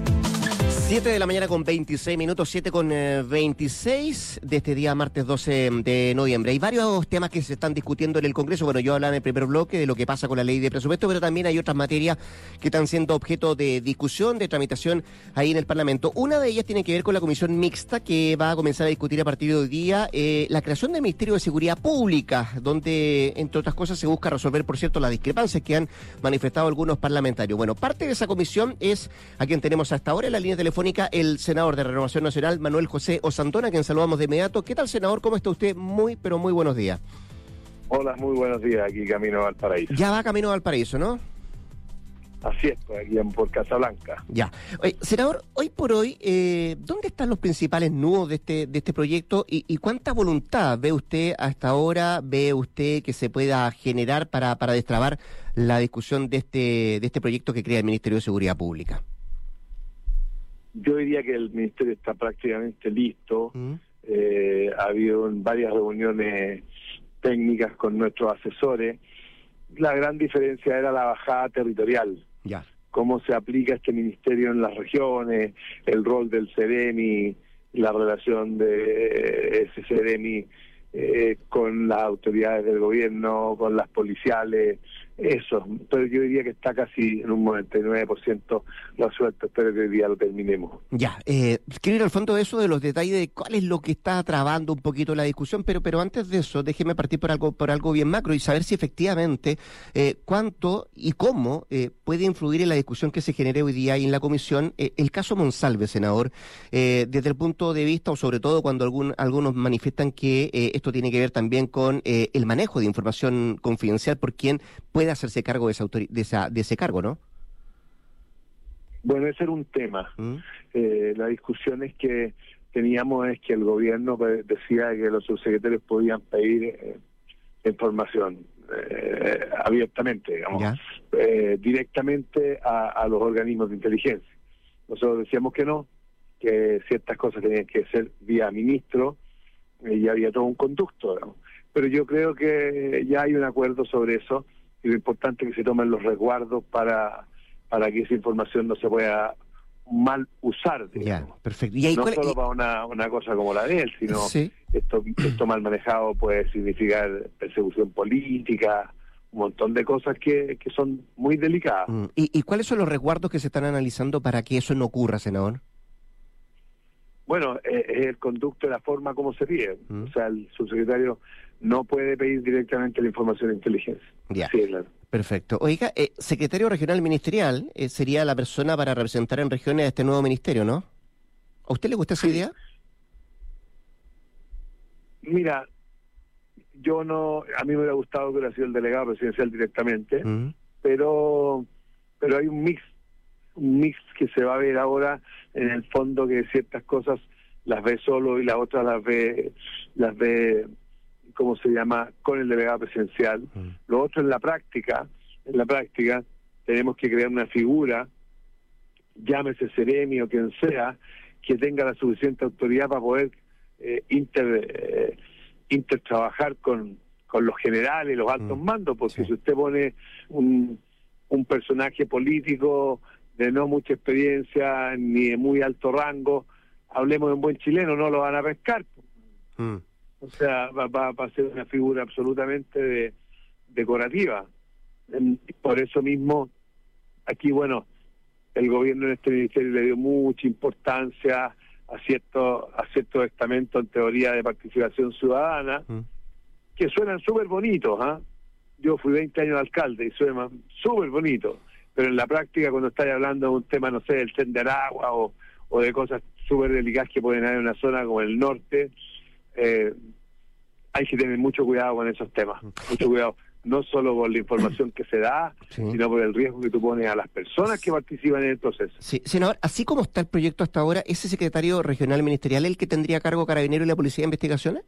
siete de la mañana con veintiséis minutos, siete con veintiséis de este día martes doce de noviembre. Hay varios temas que se están discutiendo en el Congreso. Bueno, yo hablaba en el primer bloque de lo que pasa con la ley de presupuesto, pero también hay otras materias que están siendo objeto de discusión, de tramitación ahí en el Parlamento. Una de ellas tiene que ver con la comisión mixta que va a comenzar a discutir a partir de hoy día eh, la creación del Ministerio de Seguridad Pública, donde, entre otras cosas, se busca resolver, por cierto, las discrepancias que han manifestado algunos parlamentarios. Bueno, parte de esa comisión es a quien tenemos hasta ahora en la línea telefónica, el senador de Renovación Nacional, Manuel José Osandón, a quien saludamos de inmediato. ¿Qué tal, senador? ¿Cómo está usted? Muy, pero muy buenos días. Hola, muy buenos días, aquí camino a Valparaíso. Ya va camino a Valparaíso, ¿no? Así es, pues aquí en, por Casablanca. Ya. Oye, senador, hoy por hoy, eh, ¿dónde están los principales nudos de este de este proyecto y, y cuánta voluntad ve usted hasta ahora, ve usted que se pueda generar para, para destrabar la discusión de este de este proyecto que crea el Ministerio de Seguridad Pública? Yo diría que el Ministerio está prácticamente listo. ¿Mm? Eh, ha habido varias reuniones técnicas con nuestros asesores. La gran diferencia era la bajada territorial. Ya. Cómo se aplica este ministerio en las regiones, el rol del CEREMI, la relación de ese CEREMI eh, con las autoridades del gobierno, con las policiales, eso, pero yo diría que está casi en un noventa y nueve por ciento la suerte, espero que hoy día lo terminemos. Ya, eh, quiero ir al fondo de eso, de los detalles de cuál es lo que está trabando un poquito la discusión, pero pero antes de eso, déjeme partir por algo por algo bien macro y saber si efectivamente eh, cuánto y cómo eh, puede influir en la discusión que se genere hoy día ahí en la comisión eh, el caso Monsalve, senador, eh, desde el punto de vista, o sobre todo cuando algún, algunos manifiestan que eh, esto tiene que ver también con eh, el manejo de información confidencial por quien puede hacerse cargo de, esa autori- de, esa, de ese cargo, ¿no? Bueno, ese era un tema. ¿Mm? Eh, la discusión es que teníamos es que el gobierno decía que los subsecretarios podían pedir eh, información eh, abiertamente, digamos, eh, directamente a, a los organismos de inteligencia. Nosotros decíamos que no, que ciertas cosas tenían que ser vía ministro eh, y había todo un conducto, digamos. Pero yo creo que ya hay un acuerdo sobre eso y lo importante es que se tomen los resguardos para para que esa información no se pueda mal usar, digamos. Ya, perfecto. ¿Y ahí no cuál, solo y... para una, una cosa como la de él, sino sí. esto, esto mal manejado puede significar persecución política, un montón de cosas que, que son muy delicadas. Mm. ¿Y, ¿Y cuáles son los resguardos que se están analizando para que eso no ocurra, senador? Bueno, es eh, el conducto de la forma como se pide. Mm. O sea, el subsecretario no puede pedir directamente la información de inteligencia. Ya. Sí, claro. Perfecto. Oiga, eh, secretario regional ministerial eh, sería la persona para representar en regiones a este nuevo ministerio, ¿no? ¿A usted le gusta esa sí. idea? Mira, yo no, a mí me hubiera gustado que hubiera sido el delegado presidencial directamente, mm. pero pero hay un mix, un mix que se va a ver ahora en el fondo, que ciertas cosas las ve solo y las otras las ve, las ve ¿cómo se llama?, con el delegado presidencial. Mm. Lo otro en la práctica, en la práctica tenemos que crear una figura, llámese Seremi o quien sea, que tenga la suficiente autoridad para poder eh, inter, eh, intertrabajar con, con los generales, los altos mm. mandos, porque sí. si usted pone un, un personaje político de no mucha experiencia ni de muy alto rango, hablemos de un buen chileno, no lo van a pescar. Mm. O sea, va, va, va a ser una figura absolutamente de, decorativa. Por eso mismo, aquí, bueno, el gobierno en este ministerio le dio mucha importancia a ciertos a ciertos estamentos en teoría de participación ciudadana, mm. que suenan súper bonitos. ¿eh? Yo fui veinte años alcalde y suenan súper bonitos, pero en la práctica, cuando estáis hablando de un tema, no sé, del tren de Aragua o, o de cosas súper delicadas que pueden haber en una zona como el norte, Eh, hay que tener mucho cuidado con esos temas, mucho cuidado, no solo por la información que se da, sí. sino por el riesgo que tú pones a las personas que participan en el proceso. Sí, senador, así como está el proyecto hasta ahora, ¿ese secretario regional ministerial el que tendría a cargo Carabineros y la Policía de Investigaciones?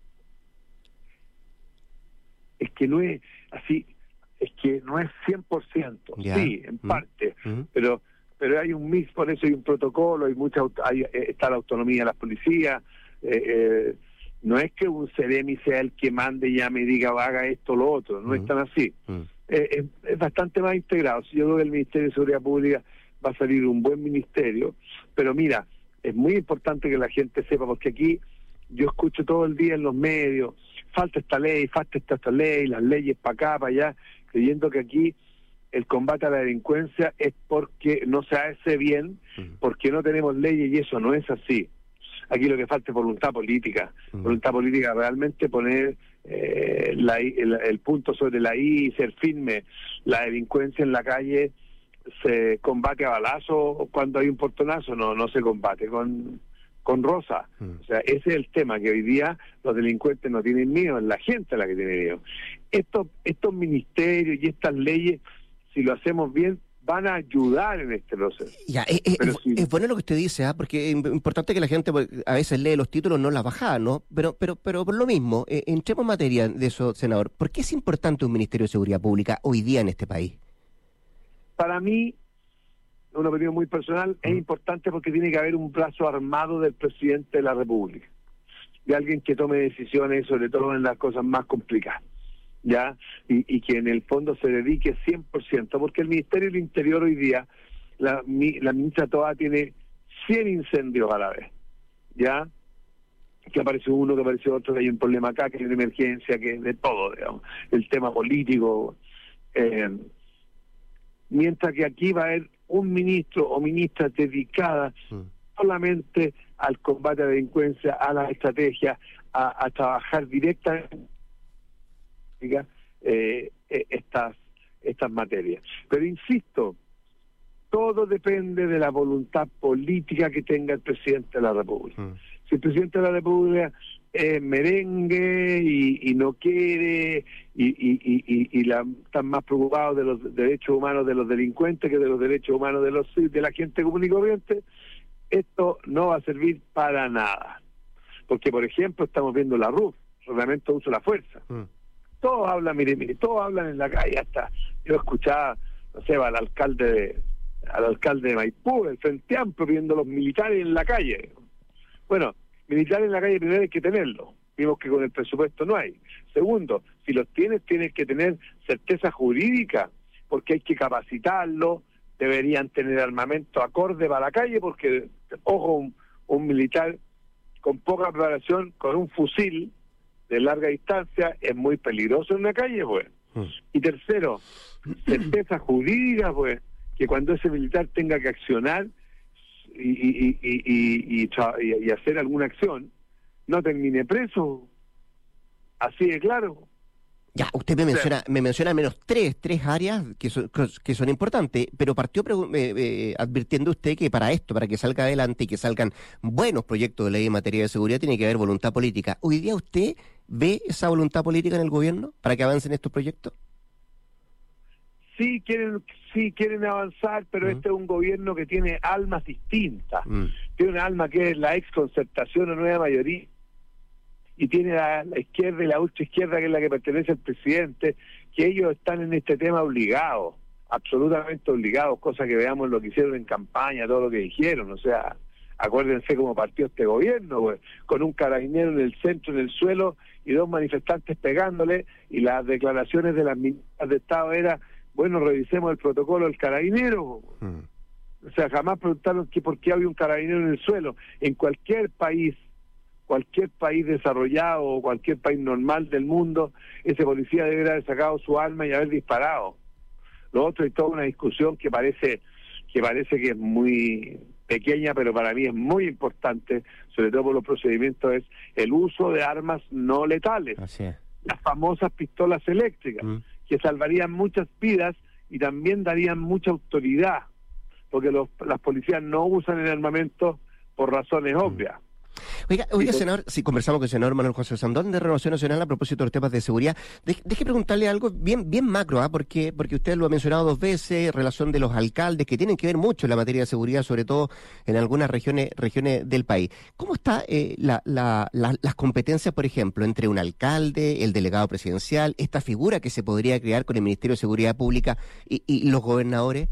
Es que no es así, es que no es cien por ciento, ya. sí, en mm. parte, mm. pero pero hay un mix, por eso hay un protocolo, hay mucha, hay, está la autonomía de las policías, eh, eh, no es que un Seremi sea el que mande y ya me diga haga esto o lo otro, no mm. es tan así. Mm. Eh, es, es bastante más integrado. Yo creo que el Ministerio de Seguridad Pública va a salir un buen ministerio, pero mira, es muy importante que la gente sepa, porque aquí yo escucho todo el día en los medios, falta esta ley, falta esta, esta ley, las leyes para acá, para allá, creyendo que aquí el combate a la delincuencia es porque no se hace bien, mm. porque no tenemos leyes, y eso no es así. Aquí lo que falta es voluntad política, uh-huh. voluntad política, realmente poner eh, la, el, el punto sobre la I y ser firme. La delincuencia en la calle se combate a balazo cuando hay un portonazo, no no se combate con con rosa. Uh-huh. O sea, ese es el tema, que hoy día los delincuentes no tienen miedo, es la gente la que tiene miedo. Estos, estos ministerios y estas leyes, si lo hacemos bien, van a ayudar en este proceso. Ya, eh, eh, es, sí. es bueno lo que usted dice, ¿eh? Porque es importante que la gente a veces lee los títulos, no las baja, ¿no? Pero pero pero por lo mismo, eh, entremos en materia de eso, senador. ¿Por qué es importante un Ministerio de Seguridad Pública hoy día en este país? Para mí, una opinión muy personal, mm. es importante porque tiene que haber un brazo armado del presidente de la República, de alguien que tome decisiones, sobre todo en las cosas más complicadas. ya y, y que en el fondo se dedique cien por ciento, porque el Ministerio del Interior hoy día, la, mi, la ministra Toa tiene cien incendios a la vez, ya que aparece uno, que aparece otro, que hay un problema acá, que hay una emergencia, que de todo, digamos, el tema político, eh, mientras que aquí va a haber un ministro o ministra dedicada mm. solamente al combate a la delincuencia, a la estrategia, a, a trabajar directamente eh, estas, estas materias. Pero insisto, todo depende de la voluntad política que tenga el presidente de la República. Mm. Si el presidente de la República es merengue y, y no quiere y, y, y, y la, están más preocupados de los derechos humanos de los delincuentes que de los derechos humanos de los de la gente común y corriente, esto no va a servir para nada. Porque, por ejemplo, estamos viendo la R U F, Reglamento de Uso de la Fuerza. Mm. Todos hablan, mire, mire, todos hablan en la calle, hasta yo escuchaba, no sé, al alcalde de, al alcalde de Maipú, el Frente Amplio, viendo los militares en la calle. Bueno, militares en la calle primero hay que tenerlo. Vimos que con el presupuesto no hay. Segundo, si los tienes, tienes que tener certeza jurídica, porque hay que capacitarlo, deberían tener armamento acorde para la calle, porque, ojo, un, un militar con poca preparación, con un fusil de larga distancia, es muy peligroso en la calle, pues. Mm. Y tercero, certeza jurídica, pues, que cuando ese militar tenga que accionar y, y, y, y, y, y, y hacer alguna acción, no termine preso. Así de claro. Ya, usted me menciona, me menciona al menos tres, tres áreas que son, que son importantes, pero partió eh, eh, advirtiendo usted que para esto, para que salga adelante y que salgan buenos proyectos de ley en materia de seguridad, tiene que haber voluntad política. ¿Hoy día usted ve esa voluntad política en el gobierno para que avancen estos proyectos? Sí quieren, sí quieren avanzar, pero uh-huh. este es un gobierno que tiene almas distintas. Uh-huh. Tiene una alma que es la ex concertación o nueva mayoría, y tiene la, la izquierda y la ultra izquierda, que es la que pertenece al presidente, que ellos están en este tema obligados, absolutamente obligados, cosa que veamos lo que hicieron en campaña, todo lo que dijeron. O sea, acuérdense cómo partió este gobierno, pues, con un carabinero en el centro, en el suelo, y dos manifestantes pegándole, y las declaraciones de las ministras de Estado era, bueno, revisemos el protocolo del carabinero. Mm. O sea, jamás preguntaron que por qué había un carabinero en el suelo. En cualquier país, cualquier país desarrollado o cualquier país normal del mundo, ese policía debería haber sacado su arma y haber disparado. Lo otro es toda una discusión que parece que parece que es muy pequeña, pero para mí es muy importante, sobre todo por los procedimientos, es el uso de armas no letales. Así es. Las famosas pistolas eléctricas, mm. que salvarían muchas vidas y también darían mucha autoridad, porque los, las policías no usan el armamento por razones mm. obvias. Oiga, oiga, senador, si conversamos con el senador Manuel José Sandón de Renovación Nacional a propósito de los temas de seguridad, de, deje preguntarle algo bien bien macro, ¿ah? porque porque usted lo ha mencionado dos veces, relación de los alcaldes, que tienen que ver mucho en la materia de seguridad, sobre todo en algunas regiones regiones del país. ¿Cómo está eh, la, la, la, las competencias, por ejemplo, entre un alcalde, el delegado presidencial, esta figura que se podría crear con el Ministerio de Seguridad Pública y, y los gobernadores?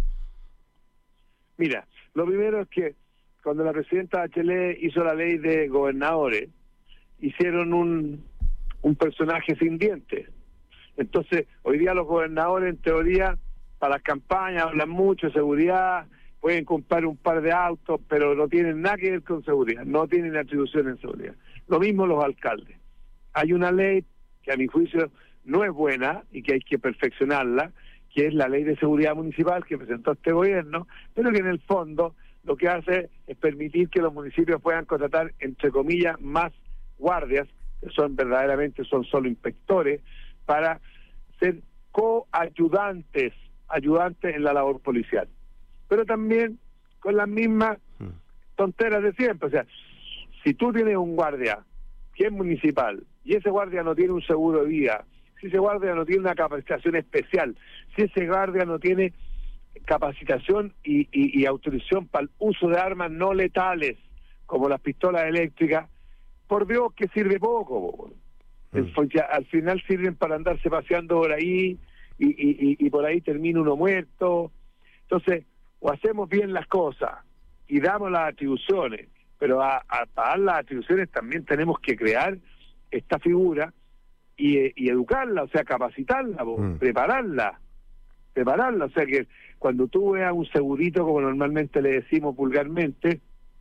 Mira, lo primero es que cuando la presidenta Bachelet hizo la ley de gobernadores, hicieron un, un personaje sin dientes. Entonces, hoy día los gobernadores, en teoría, para las campañas hablan mucho de seguridad, pueden comprar un par de autos, pero no tienen nada que ver con seguridad, no tienen atribuciones en seguridad. Lo mismo los alcaldes. Hay una ley que a mi juicio no es buena y que hay que perfeccionarla, que es la ley de seguridad municipal que presentó este gobierno, pero que en el fondo lo que hace es permitir que los municipios puedan contratar, entre comillas, más guardias, que son verdaderamente son solo inspectores, para ser coayudantes, ayudantes en la labor policial. Pero también con las mismas tonteras de siempre. O sea, si tú tienes un guardia que es municipal y ese guardia no tiene un seguro de vida, si ese guardia no tiene una capacitación especial, si ese guardia no tiene capacitación y, y, y autorización para el uso de armas no letales, como las pistolas eléctricas, por Dios que sirve poco. Mm. Porque al final sirven para andarse paseando por ahí y, y, y, y por ahí termina uno muerto. Entonces, o hacemos bien las cosas y damos las atribuciones, pero a, a, a dar las atribuciones también tenemos que crear esta figura y, y educarla, o sea, capacitarla, mm. prepararla, prepararla, o sea que cuando tú veas un segurito, como normalmente le decimos vulgarmente,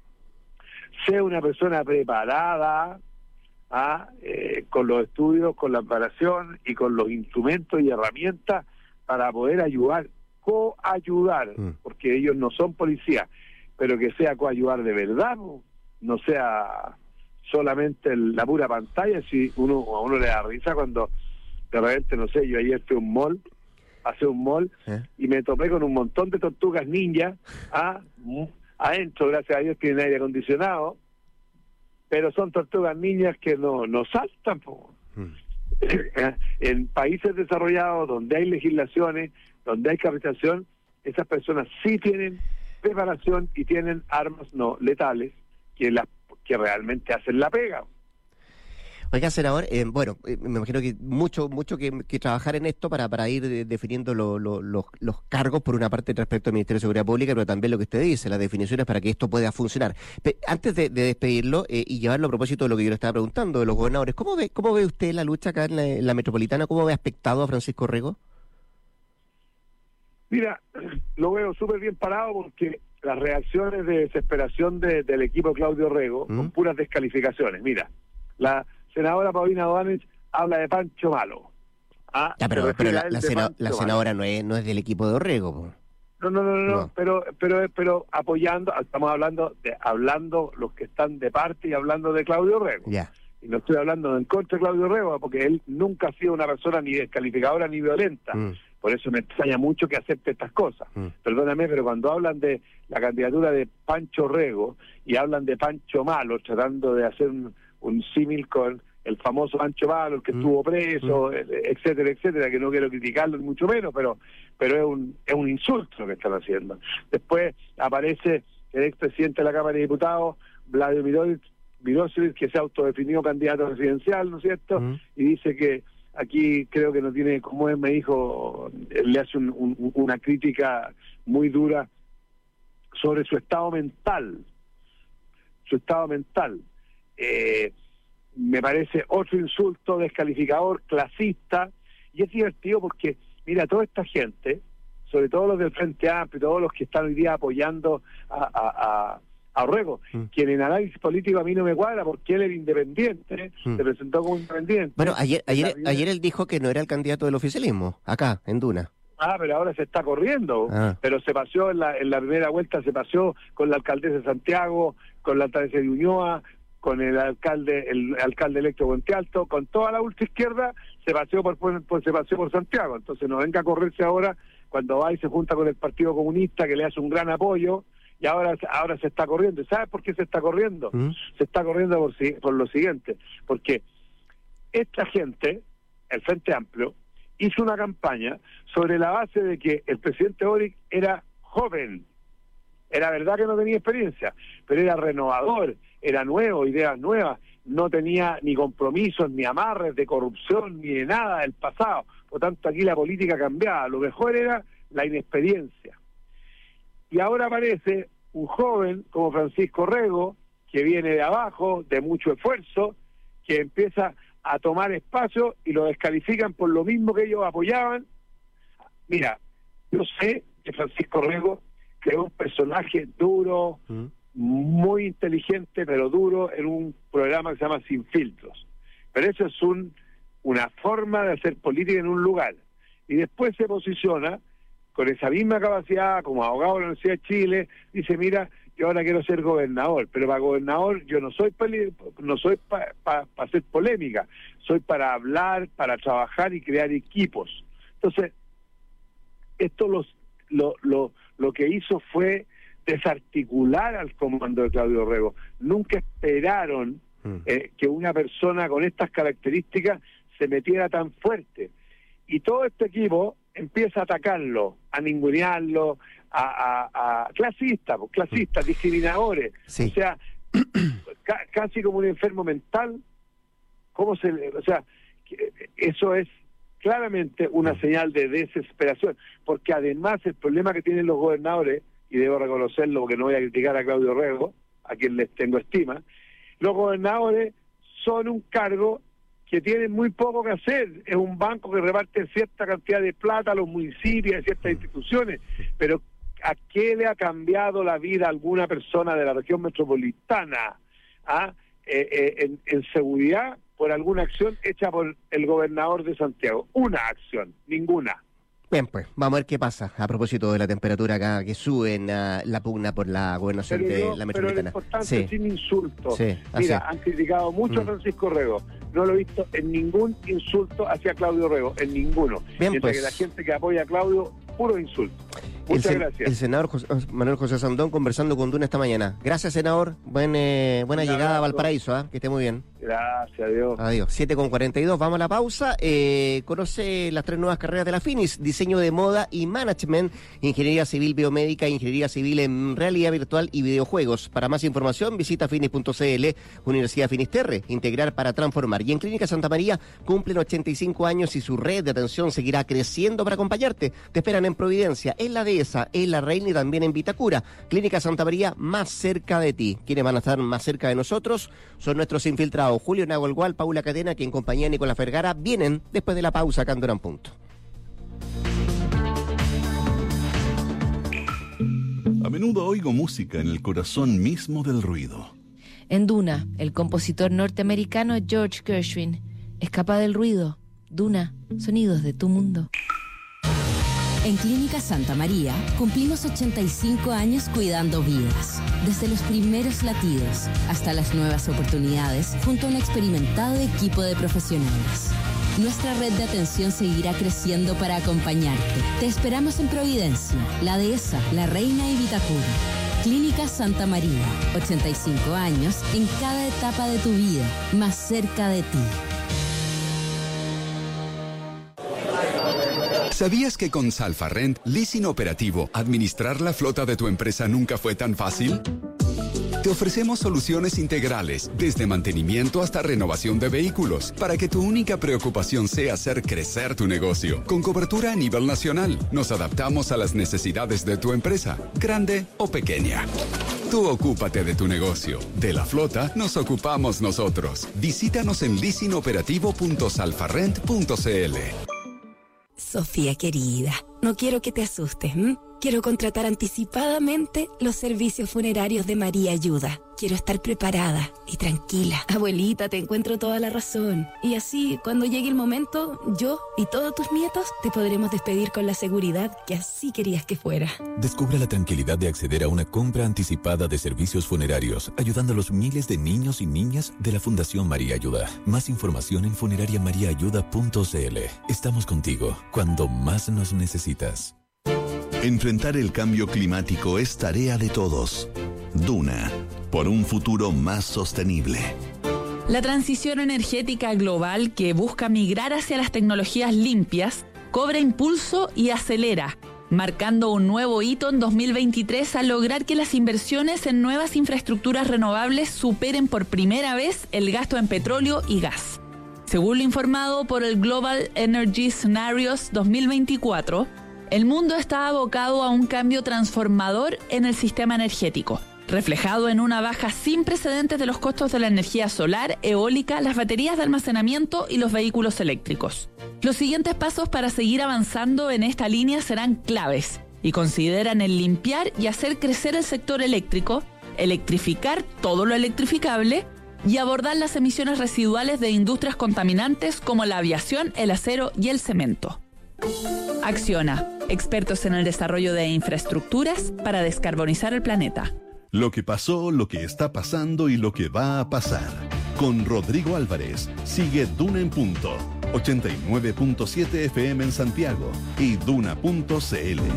sea una persona preparada, ¿ah? eh, con los estudios, con la preparación y con los instrumentos y herramientas para poder ayudar coayudar, Mm. porque ellos no son policías, pero que sea coayudar de verdad, no, no sea solamente el- la pura pantalla. Si uno a uno le da risa cuando de repente, no sé, yo ayer fui a un mall, pasé un mall, ¿Eh? y me topé con un montón de tortugas ninja, ah, mm, adentro, gracias a Dios tienen aire acondicionado, pero son tortugas niñas que no, no saltan, po. Mm. En países desarrollados donde hay legislaciones, donde hay capacitación, esas personas sí tienen preparación y tienen armas no letales que las que realmente hacen la pega. Oiga, senador, eh, bueno, eh, me imagino que mucho mucho que, que trabajar en esto para, para ir de- definiendo lo- lo- los, los cargos, por una parte respecto al Ministerio de Seguridad Pública, pero también lo que usted dice, las definiciones para que esto pueda funcionar. Pe- antes de, de despedirlo eh, y llevarlo a propósito de lo que yo le estaba preguntando, de los gobernadores, ¿cómo ve cómo ve usted la lucha acá en la, en la metropolitana? ¿Cómo ve aspectado a Francisco Rego? Mira, lo veo súper bien parado porque las reacciones de desesperación de- del equipo Claudio Rego ¿Mm? son puras descalificaciones. Mira, la senadora Paulina Doanich habla de Pancho Malo. Ah, Ya, pero, se pero refiere la, a él la de sena- Pancho la Malo. senadora no es no es del equipo de Orrego, po. No, no, no, no, no, No. pero pero pero apoyando, estamos hablando de hablando los que están de parte y hablando de Claudio Rego. Ya. Y no estoy hablando en contra de Claudio Rego, porque él nunca ha sido una persona ni descalificadora ni violenta. Mm. Por eso me extraña mucho que acepte estas cosas. Mm. Perdóname, pero cuando hablan de la candidatura de Pancho Rego y hablan de Pancho Malo, tratando de hacer un, un símil con el famoso Pancho Malo, el que Mm. estuvo preso, eh, etcétera, etcétera, que no quiero criticarlo ni mucho menos, pero pero es un es un insulto lo que están haciendo. Después aparece el expresidente de la Cámara de Diputados, Vladimir Mirosevic, que se ha autodefinido candidato presidencial, ¿no es cierto? Mm. Y dice que aquí creo que no tiene, como es, me dijo, él le hace un- un- una crítica muy dura sobre su estado mental, su estado mental. Eh, me parece otro insulto descalificador, clasista, y es divertido porque, mira, toda esta gente, sobre todo los del Frente Amplio, todos los que están hoy día apoyando a, a, a, a Orrego, Mm. quien en análisis político a mí no me cuadra porque él era independiente, Mm. se presentó como independiente. Bueno, ayer La ayer primera- ayer él dijo que no era el candidato del oficialismo, acá, en Duna. Ah, pero ahora se está corriendo. Ah. Pero se paseó en la, en la primera vuelta, se paseó con la alcaldesa de Santiago, con la alcaldesa de Uñoa, con el alcalde el alcalde electo de Puente Alto, con toda la ultra izquierda, se paseó por, por, por- se paseó por Santiago. Entonces no venga a correrse ahora cuando va y se junta con el Partido Comunista, que le hace un gran apoyo, y ahora, ahora se está corriendo. ¿Y sabes por qué se está corriendo? ¿Mm? Se está corriendo por, si- por lo siguiente, porque esta gente, el Frente Amplio, hizo una campaña sobre la base de que el presidente Boric era joven. Era verdad que no tenía experiencia, pero era renovador, era nuevo, ideas nuevas, no tenía ni compromisos, ni amarres de corrupción, ni de nada del pasado. Por tanto, aquí la política cambiaba. Lo mejor era la inexperiencia. Y ahora aparece un joven como Francisco Rego, que viene de abajo, de mucho esfuerzo, que empieza a tomar espacio y lo descalifican por lo mismo que ellos apoyaban. Mira, yo sé que Francisco Rego creó un personaje duro, ¿Mm? muy inteligente, pero duro, en un programa que se llama Sin Filtros. Pero eso es un una forma de hacer política en un lugar. Y después se posiciona con esa misma capacidad como abogado de la Universidad de Chile, dice, mira, yo ahora quiero ser gobernador, pero para gobernador yo no soy peli- no soy para pa, pa hacer polémica, soy para hablar, para trabajar y crear equipos. Entonces, esto los, lo, lo, lo que hizo fue desarticular al comando de Claudio Rego. Nunca esperaron Mm. eh, que una persona con estas características se metiera tan fuerte. Y todo este equipo empieza a atacarlo, a ningunearlo, a, a, a clasistas, pues, clasistas, discriminadores. Sí. O sea, ca- casi como un enfermo mental. ¿Cómo se le- o sea, que eso es claramente una señal de desesperación, porque además el problema que tienen los gobernadores, y debo reconocerlo porque no voy a criticar a Claudio Rego, a quien les tengo estima, los gobernadores son un cargo que tienen muy poco que hacer. Es un banco que reparte cierta cantidad de plata a los municipios, a ciertas instituciones, pero ¿a qué le ha cambiado la vida a alguna persona de la región metropolitana? ¿Ah? Eh, eh, en, en seguridad, por alguna acción hecha por el gobernador de Santiago. Una acción, ninguna. Bien, pues, vamos a ver qué pasa a propósito de la temperatura acá que sube en uh, la pugna por la gobernación pero de yo, la metropolitana. Pero lo importante, sí. sin insultos. Sí, Mira, así. han criticado mucho Mm. a Francisco Rego. No lo he visto en ningún insulto hacia Claudio Rego, en ninguno. Bien, Mientras pues. que la gente que apoya a Claudio, puro insulto. El, Muchas sen- gracias. el senador José- Manuel José Sandón conversando con Duna esta mañana. Gracias, senador. Buen, eh, buena Un llegada a abrazo. Valparaíso, ¿ah? Que esté muy bien. Gracias, adiós. Adiós. siete con cuarenta y dos, vamos a la pausa. Eh, conoce las tres nuevas carreras de la Finis: diseño de moda y management, ingeniería civil biomédica, ingeniería civil en realidad virtual y videojuegos. Para más información visita finis punto c l. Universidad Finisterre, integrar para transformar. Y en Clínica Santa María cumplen ochenta y cinco años y su red de atención seguirá creciendo para acompañarte. Te esperan en Providencia, en La Dehesa, en La Reina y también en Vitacura. Clínica Santa María, más cerca de ti. ¿Quiénes van a estar más cerca de nosotros? Son nuestros infiltrados Julio Nahuelgual, Paula Cadena, que en compañía de Nicolás Vergara vienen después de la pausa acá en Duna en Punto. A menudo oigo música en el corazón mismo del ruido. En Duna, el compositor norteamericano George Gershwin escapa del ruido. Duna, sonidos de tu mundo. En Clínica Santa María cumplimos ochenta y cinco años cuidando vidas. Desde los primeros latidos hasta las nuevas oportunidades, junto a un experimentado equipo de profesionales. Nuestra red de atención seguirá creciendo para acompañarte. Te esperamos en Providencia, La Dehesa, La Reina y Vitacura. Clínica Santa María, ochenta y cinco años en cada etapa de tu vida, más cerca de ti. ¿Sabías que con Salfarrent, leasing operativo, administrar la flota de tu empresa nunca fue tan fácil? Te ofrecemos soluciones integrales, desde mantenimiento hasta renovación de vehículos, para que tu única preocupación sea hacer crecer tu negocio. Con cobertura a nivel nacional, nos adaptamos a las necesidades de tu empresa, grande o pequeña. Tú ocúpate de tu negocio. De la flota nos ocupamos nosotros. Visítanos en leasing operativo punto salfarrent punto c l. Sofía querida, no quiero que te asustes, ¿m? Quiero contratar anticipadamente los servicios funerarios de María Ayuda. Quiero estar preparada y tranquila. Abuelita, te encuentro toda la razón. Y así, cuando llegue el momento, yo y todos tus nietos te podremos despedir con la seguridad que así querías que fuera. Descubre la tranquilidad de acceder a una compra anticipada de servicios funerarios, ayudando a los miles de niños y niñas de la Fundación María Ayuda. Más información en funeraria maría ayuda punto c l. Estamos contigo cuando más nos necesitas. Enfrentar el cambio climático es tarea de todos. Duna, por un futuro más sostenible. La transición energética global que busca migrar hacia las tecnologías limpias cobra impulso y acelera, marcando un nuevo hito en dos mil veintitrés al lograr que las inversiones en nuevas infraestructuras renovables superen por primera vez el gasto en petróleo y gas. Según lo informado por el Global Energy Scenarios dos mil veinticuatro, el mundo está abocado a un cambio transformador en el sistema energético, reflejado en una baja sin precedentes de los costos de la energía solar, eólica, las baterías de almacenamiento y los vehículos eléctricos. Los siguientes pasos para seguir avanzando en esta línea serán claves y consideran el limpiar y hacer crecer el sector eléctrico, electrificar todo lo electrificable y abordar las emisiones residuales de industrias contaminantes como la aviación, el acero y el cemento. Acciona, expertos en el desarrollo de infraestructuras para descarbonizar el planeta. Lo que pasó, lo que está pasando y lo que va a pasar. Con Rodrigo Álvarez, sigue Duna en Punto, ochenta y nueve punto siete F M en Santiago y duna punto c l.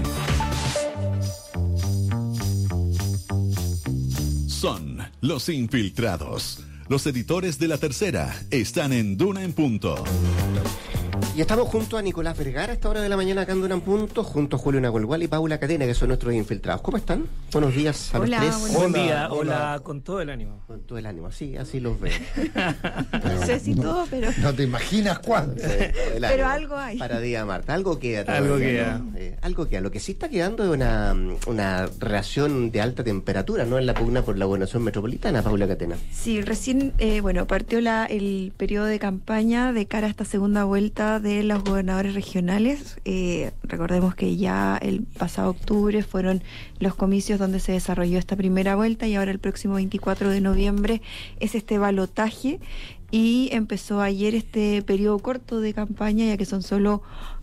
Son los infiltrados. Los editores de La Tercera están en Duna en Punto. Y estamos junto a Nicolás Vergara a esta hora de la mañana acá en Duna en Punto, junto a Julio Nahuelgual y Paula Cadena, que son nuestros infiltrados. ¿Cómo están? Buenos días a Hola, los tres. Buen día, hola, hola, con todo el ánimo. Con todo el ánimo, sí, así los veo. No sé si todo, pero... No te imaginas cuánto. Pero algo hay. Para día Marta, algo queda todavía, Algo queda. ¿no? Eh, algo queda. Lo que sí está quedando es una, una reacción de alta temperatura, ¿no? En la pugna por la gobernación metropolitana, Paula Cadena. Sí, recién, eh, bueno, partió la, el periodo de campaña de cara a esta segunda vuelta de los gobernadores regionales. Eh, recordemos que ya el pasado octubre fueron los comicios donde se desarrolló esta primera vuelta y ahora el próximo veinticuatro de noviembre es este balotaje y empezó ayer este periodo corto de campaña, ya que son solo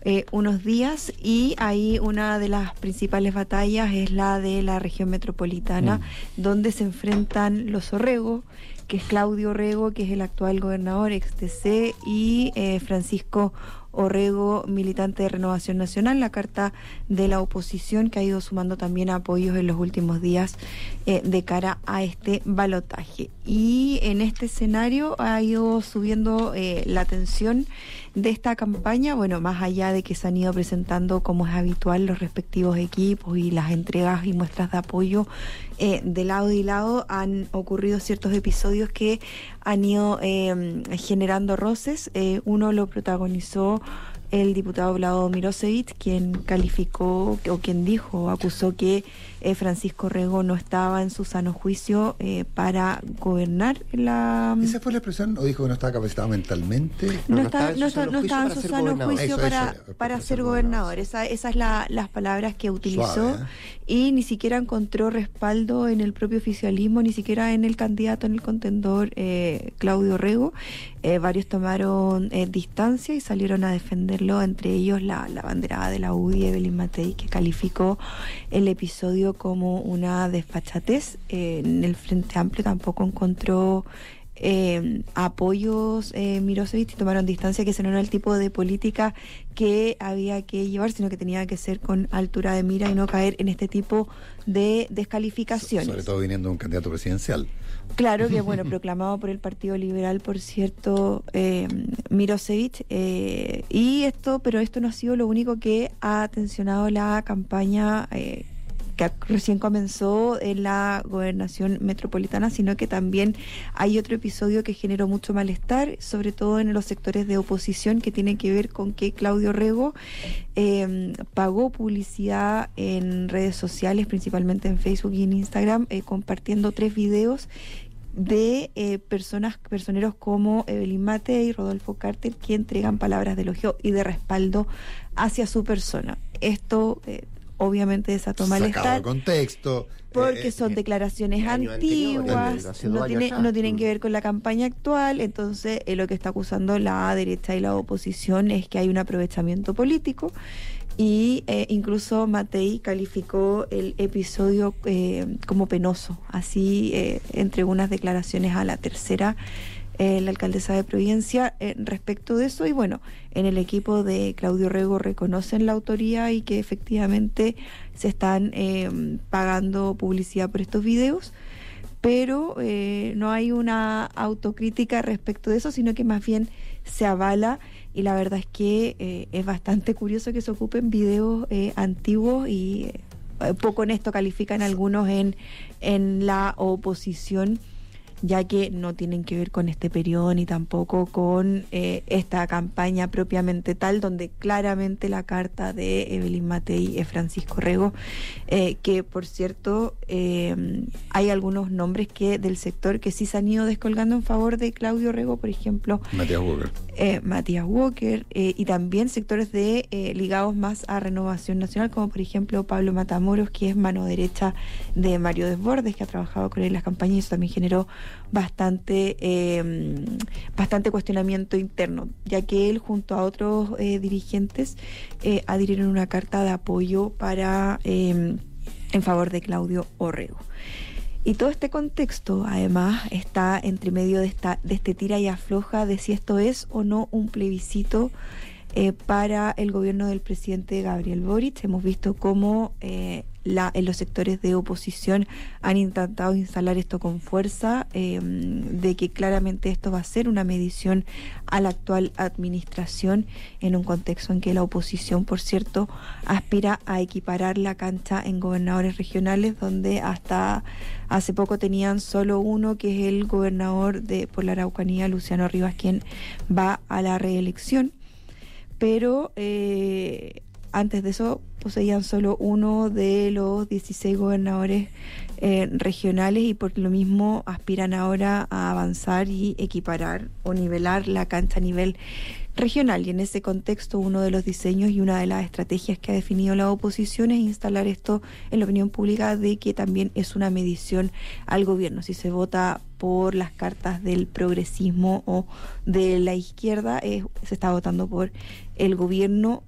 eh, unos días, y ahí una de las principales batallas es la de la región metropolitana, mm. donde se enfrentan los Orrego, que es Claudio Orrego, que es el actual gobernador ex T C, y eh, Francisco Orrego, militante de Renovación Nacional, la carta de la oposición, que ha ido sumando también apoyos en los últimos días eh, de cara a este balotaje. Y en este escenario ha ido subiendo eh, la tensión de esta campaña, bueno, más allá de que se han ido presentando, como es habitual, los respectivos equipos y las entregas y muestras de apoyo eh, de lado y lado, han ocurrido ciertos episodios que han ido eh, generando roces. Eh, uno lo protagonizó el diputado Vlado Mirosevic, quien calificó o quien dijo, acusó que eh, Francisco Orrego no estaba en su sano juicio eh, para gobernar la... ¿Esa fue la expresión? ¿O dijo que no estaba capacitado mentalmente? No, no está, no está, no estaba en su sano juicio para, para, para ser gobernador. Esa, esas la, las palabras que utilizó. Suave, ¿eh? Y ni siquiera encontró respaldo en el propio oficialismo, ni siquiera en el candidato, en el contendor eh, Claudio Orrego. Eh, varios tomaron eh, distancia y salieron a defenderlo, entre ellos la, la banderada de la U D I, Evelyn Matei, que calificó el episodio como una desfachatez. Eh, en el Frente Amplio tampoco encontró eh, apoyos eh, Mirosevic, y tomaron distancia, que ese no era el tipo de política que había que llevar, sino que tenía que ser con altura de mira y no caer en este tipo de descalificaciones. Sobre todo viniendo de un candidato presidencial. Claro que, bueno, proclamado por el Partido Liberal, por cierto, eh, Mirosevic, eh, y esto, pero esto no ha sido lo único que ha tensionado la campaña eh, que recién comenzó en la gobernación metropolitana, sino que también hay otro episodio que generó mucho malestar, sobre todo en los sectores de oposición, que tiene que ver con que Claudio Orrego eh, pagó publicidad en redes sociales, principalmente en Facebook y en Instagram, eh, compartiendo tres videos de eh, personas, personeros como Evelyn Matei y Rodolfo Carter, que entregan palabras de elogio y de respaldo hacia su persona. Esto eh, obviamente desató malestar. Sacado de contexto. Porque eh, son eh, declaraciones antiguas, anterior, no, tiene, no tienen que ver con la campaña actual. Entonces eh, lo que está acusando la derecha y la oposición es que hay un aprovechamiento político. Y eh, incluso Matei calificó el episodio eh, como penoso. Así eh, entregó unas declaraciones a La Tercera, eh, la alcaldesa de Providencia, eh, respecto de eso. Y bueno, en el equipo de Claudio Orrego reconocen la autoría y que efectivamente se están eh, pagando publicidad por estos videos, pero eh, no hay una autocrítica respecto de eso, sino que más bien se avala. Y la verdad es que eh, es bastante curioso que se ocupen videos eh, antiguos, y eh, poco en esto califican algunos en, en la oposición, ya que no tienen que ver con este periodo ni tampoco con eh, esta campaña propiamente tal, donde claramente la carta de Evelyn Matei es Francisco Orrego, eh, que por cierto eh, hay algunos nombres que del sector que sí se han ido descolgando en favor de Claudio Orrego, por ejemplo Matías Walker, eh, Matías Walker eh, y también sectores de eh, ligados más a Renovación Nacional, como por ejemplo Pablo Matamoros, que es mano derecha de Mario Desbordes, que ha trabajado con él en las campañas, y eso también generó bastante eh, bastante cuestionamiento interno, ya que él junto a otros eh, dirigentes eh, adhirieron una carta de apoyo para eh, en favor de Claudio Orrego. Y todo este contexto además está entre medio de esta de este tira y afloja de si esto es o no un plebiscito eh, para el gobierno del presidente Gabriel Boric. Hemos visto cómo eh, La, en los sectores de oposición han intentado instalar esto con fuerza, eh, de que claramente esto va a ser una medición a la actual administración, en un contexto en que la oposición, por cierto, aspira a equiparar la cancha en gobernadores regionales, donde hasta hace poco tenían solo uno, que es el gobernador de por la Araucanía, Luciano Rivas, quien va a la reelección. Pero eh, antes de eso poseían solo uno de los dieciséis gobernadores eh, regionales, y por lo mismo aspiran ahora a avanzar y equiparar o nivelar la cancha a nivel regional. Y en ese contexto, uno de los diseños y una de las estrategias que ha definido la oposición es instalar esto en la opinión pública, de que también es una medición al gobierno. Si se vota por las cartas del progresismo o de la izquierda, eh, se está votando por el gobierno,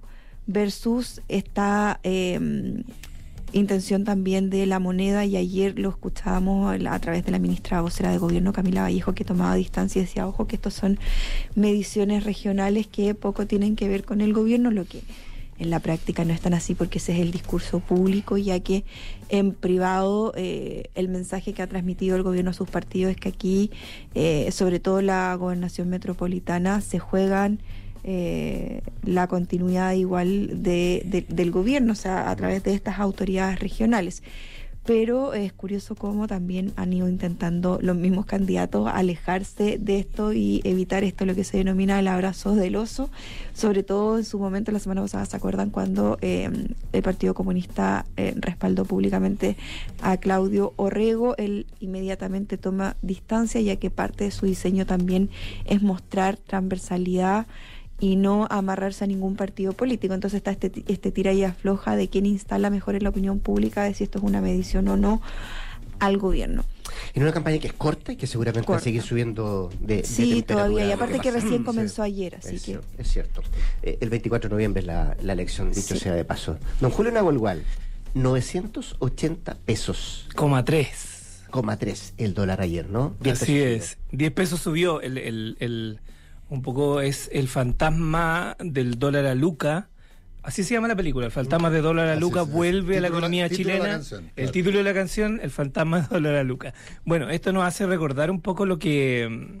versus esta eh, intención también de la moneda, y ayer lo escuchábamos a través de la ministra vocera de gobierno, Camila Vallejo, que tomaba distancia y decía, ojo, que estos son mediciones regionales que poco tienen que ver con el gobierno, lo que en la práctica no es tan así, porque ese es el discurso público, ya que en privado eh, el mensaje que ha transmitido el gobierno a sus partidos es que aquí, eh, sobre todo la gobernación metropolitana, se juegan eh, la continuidad igual de, de, del gobierno, o sea, a través de estas autoridades regionales. Pero es curioso cómo también han ido intentando los mismos candidatos alejarse de esto y evitar esto, lo que se denomina el abrazo del oso, sobre todo en su momento, la semana pasada, ¿se acuerdan? Cuando eh, el Partido Comunista eh, respaldó públicamente a Claudio Orrego, él inmediatamente toma distancia, ya que parte de su diseño también es mostrar transversalidad y no amarrarse a ningún partido político. Entonces está este, este tira y afloja de quién instala mejor en la opinión pública, de si esto es una medición o no al gobierno. En una campaña que es corta y que seguramente va a seguir subiendo de, sí, de todavía, y aparte que, que recién mm, comenzó sí, ayer, así es que... Cierto, es cierto. Eh, el veinticuatro de noviembre es la, la elección, dicho sí. sea de paso. Don Julio Nahuelgual, novecientos ochenta pesos. Coma tres. Coma tres el dólar ayer, ¿no? Así es. diez pesos subió el... el, el un poco es el fantasma del dólar a Luca, así se llama la película, el fantasma de dólar a así Luca es, vuelve a la economía chilena, canción, claro. El título de la canción, el fantasma de dólar a Luca. Bueno, esto nos hace recordar un poco lo que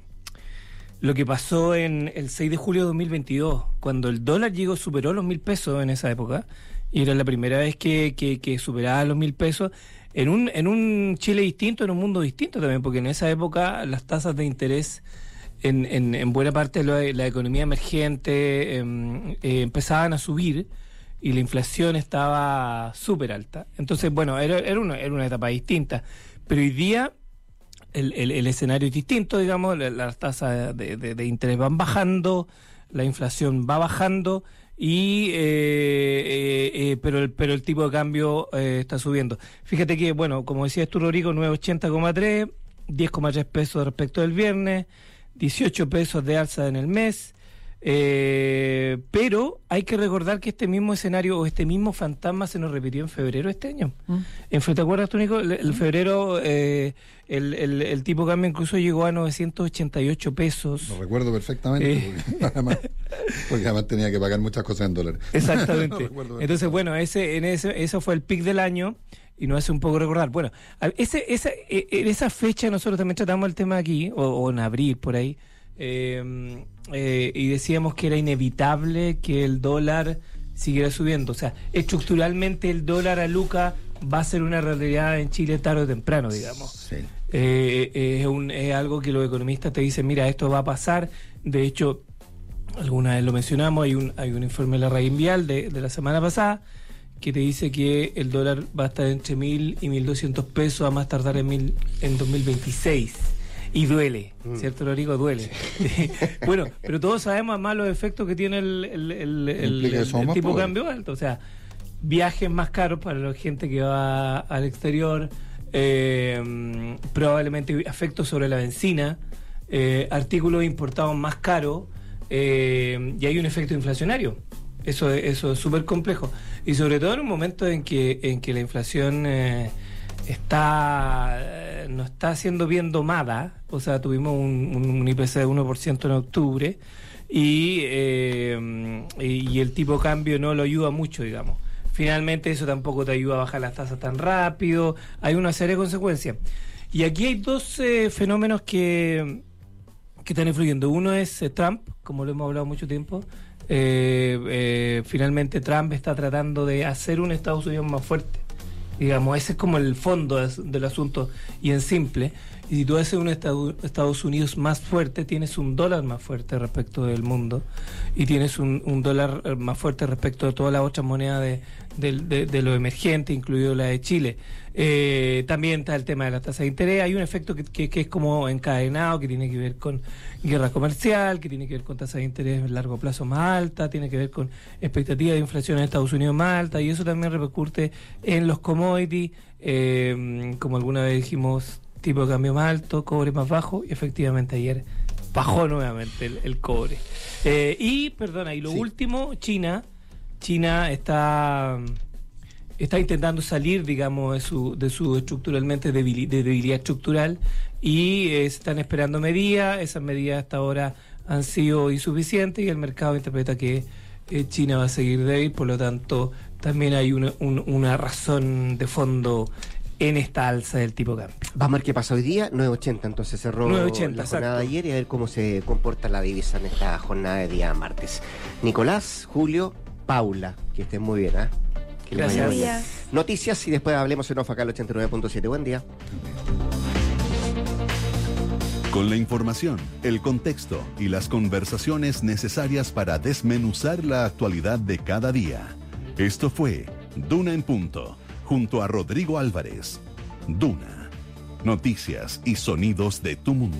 lo que pasó en el seis de julio de dos mil veintidós, cuando el dólar llegó, superó los mil pesos en esa época, y era la primera vez que, que, que superaba los mil pesos, en un, en un Chile distinto, en un mundo distinto también, porque en esa época las tasas de interés En, en, en buena parte de la, la economía emergente eh, eh, empezaban a subir y la inflación estaba súper alta. Entonces, bueno, era, era, una, era una etapa distinta. Pero hoy día el, el, el escenario es distinto, digamos, la, las tasas de, de, de interés van bajando, la inflación va bajando, y eh, eh, eh, pero, el, pero el tipo de cambio eh, está subiendo. Fíjate que, bueno, como decías tú, Rodrigo, nueve ochenta coma tres, diez coma tres pesos respecto del viernes, dieciocho pesos de alza en el mes, eh, pero hay que recordar que este mismo escenario o este mismo fantasma se nos repitió en febrero de este año. ¿Mm? En, ¿te acuerdas tú, Nico? El, el febrero eh, el, el, el tipo de cambio incluso llegó a novecientos ochenta y ocho pesos. Lo recuerdo perfectamente, eh. porque, además, porque además tenía que pagar muchas cosas en dólares. Exactamente. Entonces, bueno, ese, en ese, eso fue el pic del año. Y nos hace un poco recordar. Bueno, ese, esa, en esa fecha nosotros también tratamos el tema aquí, o, o en abril, por ahí, eh, eh, y decíamos que era inevitable que el dólar siguiera subiendo. O sea, estructuralmente el dólar a Luca va a ser una realidad en Chile tarde o temprano, digamos. Sí. Eh, eh, es, un, es algo que los economistas te dicen, mira, esto va a pasar. De hecho, alguna vez lo mencionamos, hay un, hay un informe de la Raín Vial de, de la semana pasada, que te dice que el dólar va a estar entre mil y mil doscientos pesos a más tardar en mil en dos mil veintiséis, y duele, mm. ¿cierto, Rodrigo? Duele. Sí. Bueno, pero todos sabemos además los efectos que tiene el, el, el, el, el, el tipo de cambio alto, o sea, viajes más caros para la gente que va al exterior, eh, probablemente efectos sobre la benzina, eh, artículos importados más caros, eh, y hay un efecto inflacionario. Eso, eso es súper complejo. Y sobre todo en un momento en que, en que la inflación eh, está eh, no está siendo bien domada. O sea, tuvimos un, un I P C de uno por ciento en octubre y, eh, y, y el tipo de cambio no lo ayuda mucho, digamos. Finalmente eso tampoco te ayuda a bajar las tasas tan rápido. Hay una serie de consecuencias. Y aquí hay dos eh, fenómenos que, que están influyendo. Uno es eh, Trump, como lo hemos hablado mucho tiempo. Eh, eh, finalmente Trump está tratando de hacer un Estados Unidos más fuerte, digamos, ese es como el fondo de, del asunto y en simple. Y si tú haces un Estado, Estados Unidos más fuerte, tienes un dólar más fuerte respecto del mundo y tienes un, un dólar más fuerte respecto de todas las otras monedas de, de, de, de lo emergente, incluido la de Chile. Eh, también está el tema de la tasa de interés. Hay un efecto que, que, que es como encadenado, que tiene que ver con guerra comercial, que tiene que ver con tasas de interés a largo plazo más alta, tiene que ver con expectativas de inflación en Estados Unidos más alta, y eso también repercute en los commodities, eh, como alguna vez dijimos, tipo de cambio más alto, cobre más bajo, y efectivamente ayer bajó nuevamente el, el cobre. Eh, y, perdona, y lo sí. último, China. China está, está intentando salir, digamos, de su, de su estructuralmente debil, de debilidad estructural y eh, se están esperando medidas. Esas medidas hasta ahora han sido insuficientes y el mercado interpreta que eh, China va a seguir débil, por lo tanto también hay una, un, una razón de fondo en esta alza del tipo de cambio. Vamos a ver qué pasa hoy día, nueve ochenta, entonces cerró nueve ochenta, la jornada exacto. de ayer y a ver cómo se comporta la divisa en esta jornada de día martes. Nicolás, Julio, Paula, que estén muy bien, ¿eh? Que les vaya bien. Noticias y después hablemos en Ofacal ochenta y nueve punto siete. Buen día. Con la información, el contexto y las conversaciones necesarias para desmenuzar la actualidad de cada día. Esto fue Duna en Punto, junto a Rodrigo Álvarez. Duna, noticias y sonidos de tu mundo.